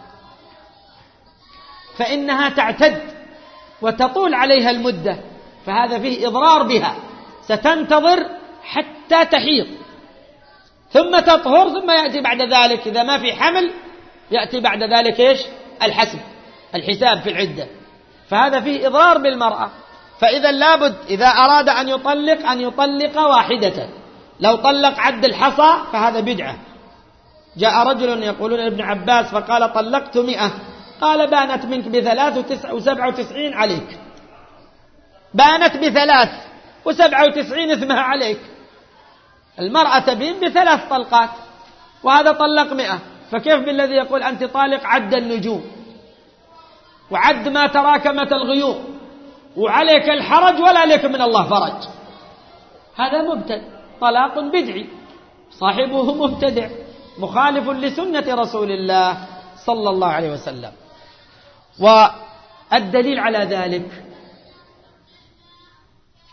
فإنها تعتد وتطول عليها المدة، فهذا فيه إضرار بها. ستنتظر حتى تحيض ثم تطهر، ثم يأتي بعد ذلك إذا ما في حمل يأتي بعد ذلك إيش؟ الحساب في العدة. فهذا فيه إضرار بالمرأة. فإذا لابد إذا أراد أن يطلق واحدة. لو طلق عد الحصى فهذا بدعة. جاء رجل يقولون ابن عباس فقال طلقت 100، قال بانت منك ب93 عليك، بانت ب3 و97 اسمها عليك. المرأة تبين ب3 طلقات وهذا طلق 100، فكيف بالذي يقول أنت طالق عد النجوم وعد ما تراكمت الغيوم وعليك الحرج ولا لك من الله فرج؟ هذا مبتدع، طلاق بدعي، صاحبه مبتدع مخالف لسنة رسول الله صلى الله عليه وسلم. والدليل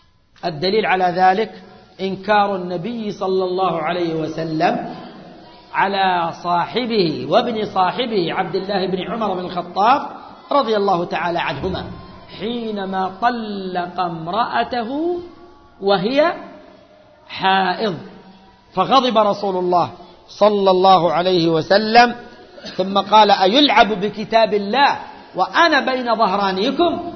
على ذلك إنكار النبي صلى الله عليه وسلم على صاحبه وابن صاحبه عبد الله بن عمر بن الخطاب رضي الله تعالى عنهما حينما طلق امرأته وهي حائض، فغضب رسول الله صلى الله عليه وسلم ثم قال: أيلعب بكتاب الله وأنا بين ظهرانيكم؟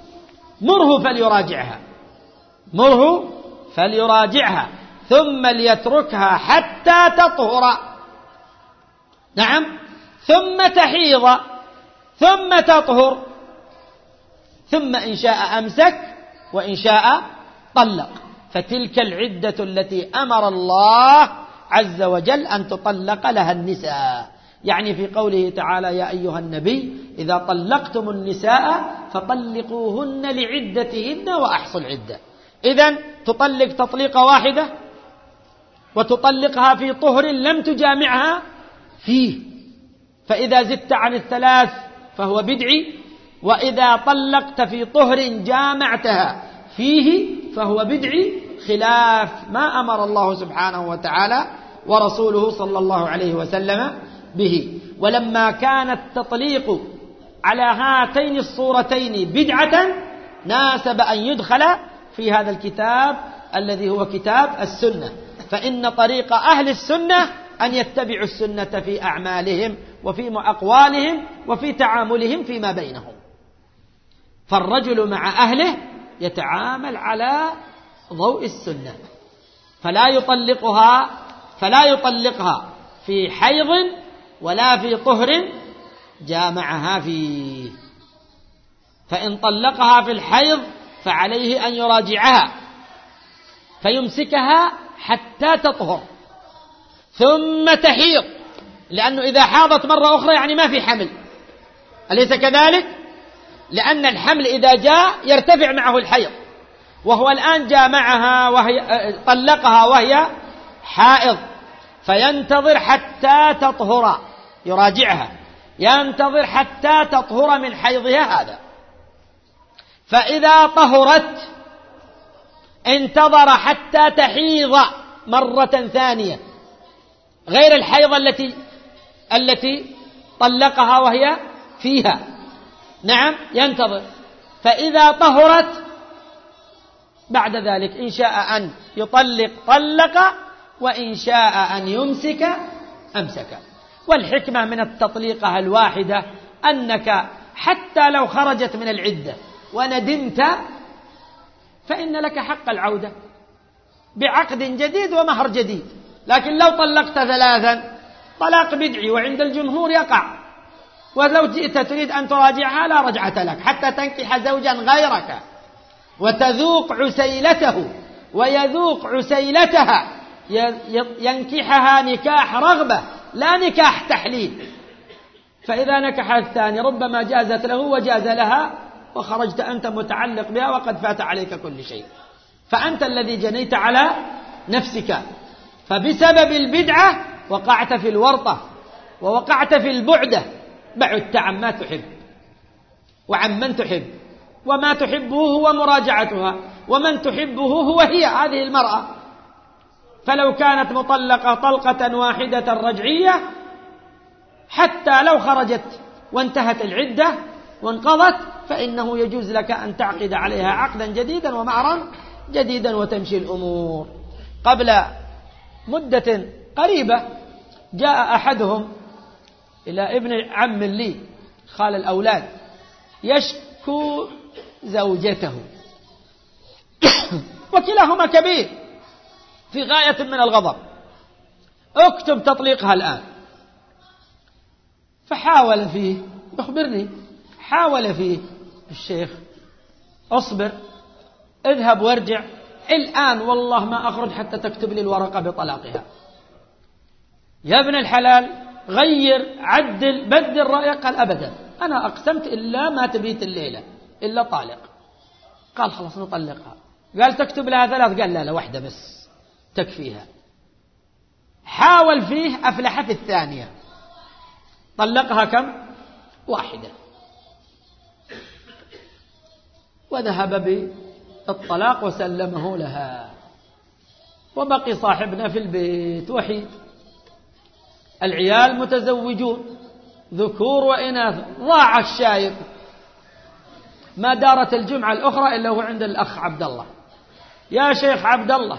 مره فليراجعها ثم ليتركها حتى تطهر، نعم، ثم تحيض ثم تطهر، ثم إن شاء أمسك وإن شاء طلق. فتلك العدة التي أمر الله عز وجل أن تطلق لها النساء، يعني في قوله تعالى: يا أيها النبي إذا طلقتم النساء فطلقوهن لعدتهن وأحصوا العدة. إذن تطلق تطليقة واحدة وتطلقها في طهر لم تجامعها فيه، فإذا زدت عن الثلاث فهو بدعي، وإذا طلقت في طهر جامعتها فيه فهو بدعي، خلاف ما أمر الله سبحانه وتعالى ورسوله صلى الله عليه وسلم به. ولما كان التطليق على هاتين الصورتين بدعة ناسب أن يدخل في هذا الكتاب الذي هو كتاب السنة، فإن طريق أهل السنة أن يتبعوا السنة في أعمالهم وفي أقوالهم وفي تعاملهم فيما بينهم. فالرجل مع أهله يتعامل على ضوء السنة، فلا يطلقها في حيض ولا في طهر جامعها فيه. فإن طلقها في الحيض فعليه أن يراجعها فيمسكها حتى تطهر ثم تحيض، لأنه إذا حاضت مرة أخرى يعني ما في حمل، أليس كذلك؟ لأن الحمل إذا جاء يرتفع معه الحيض، وهو الآن جامعها طلقها وهي حائض، فينتظر حتى تطهر، يراجعها ينتظر حتى تطهر من حيضها هذا. فإذا طهرت انتظر حتى تحيض مرة ثانية غير الحيض التي طلقها وهي فيها، نعم، ينتظر. فإذا طهرت بعد ذلك إن شاء أن يطلق طلق، وإن شاء أن يمسك أمسك. والحكمة من التطليقة الواحدة أنك حتى لو خرجت من العدة وندمت فإن لك حق العودة بعقد جديد ومهر جديد. لكن لو طلقت ثلاثا طلاق بدعي وعند الجمهور يقع، ولو جئت تريد أن تراجعها لا رجعة لك حتى تنكح زوجا غيرك وتذوق عسيلته ويذوق عسيلتها، ينكحها نكاح رغبة لا نكاح تحليل. فإذا نكح الثاني ربما جازت له وجاز لها، وخرجت أنت متعلق بها وقد فات عليك كل شيء، فأنت الذي جنيت على نفسك. فبسبب البدعة وقعت في الورطة ووقعت في البعدة، بعدت عن ما تحب وعن من تحب، وما تحبه هو مراجعتها، ومن تحبه هو هذه المرأة. فلو كانت مطلقة طلقة واحدة رجعية حتى لو خرجت وانتهت العدة وانقضت فإنه يجوز لك أن تعقد عليها عقدا جديدا ومهرا جديدا وتمشي الأمور. قبل مدة قريبة جاء أحدهم إلى ابن عم لي خال الأولاد يشكو زوجته وكلاهما كبير في غاية من الغضب، اكتب تطليقها الآن. فحاول فيه، يخبرني حاول فيه الشيخ: اصبر، اذهب وارجع الآن، والله ما أخرج حتى تكتب لي الورقة بطلاقها. يا ابن الحلال غير عدل بدل رأيك. قال: أبدا، أنا أقسمت إلا ما تبيت الليلة إلا طالق. قال: خلاص نطلقها. قال: تكتب لها 3؟ قال: لا واحدة بس تكفيها. حاول فيه، أفلح في الثانية، طلقها كم؟ 1. وذهب بالطلاق وسلمه لها، وبقي صاحبنا في البيت وحيد. العيال متزوجون ذكور وإناث، ضاع الشايب، ما دارت الجمعة الأخرى إلا هو عند الأخ عبد الله. يا شيخ عبد الله،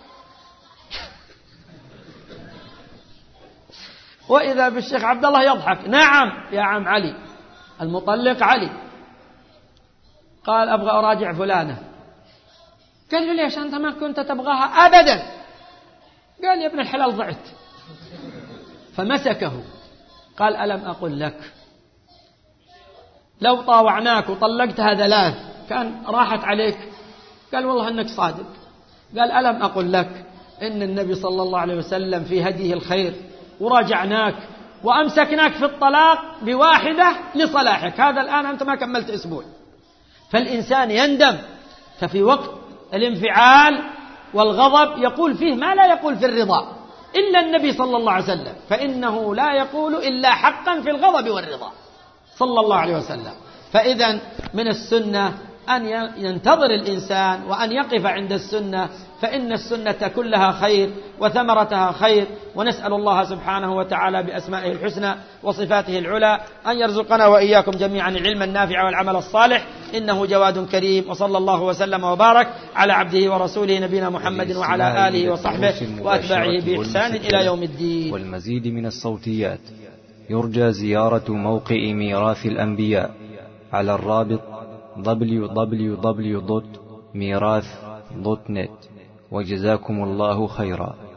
وإذا بالشيخ عبد الله يضحك. نعم يا عم علي، المطلق علي. قال أبغى أراجع فلانة. قال له ليش أنت ما كنت تبغاها أبدا؟ قال يا ابن الحلال ضعت. فمسكه قال ألم أقل لك لو طاوعناك وطلقتها 3 كان راحت عليك؟ قال والله أنك صادق. قال ألم أقل لك إن النبي صلى الله عليه وسلم في هديه الخير وراجعناك وأمسكناك في الطلاق بواحدة لصلاحك، هذا الآن أنت ما كملت أسبوع. فالإنسان يندم، ففي وقت الانفعال والغضب يقول فيه ما لا يقول في الرضا إلا النبي صلى الله عليه وسلم، فإنه لا يقول إلا حقا في الغضب والرضا صلى الله عليه وسلم. فإذا من السنة أن ينتظر الإنسان وأن يقف عند السنة، فإن السنة كلها خير وثمرتها خير. ونسأل الله سبحانه وتعالى بأسمائه الحسنى وصفاته العلى أن يرزقنا وإياكم جميعا العلم النافع والعمل الصالح، إنه جواد كريم. وصلى الله وسلم وبارك على عبده ورسوله نبينا محمد وعلى آله وصحبه وأتباعه بإحسان إلى يوم الدين. والمزيد من الصوتيات يرجى زيارة موقع ميراث الأنبياء على الرابط www.mirath.net. وجزاكم الله خيرا.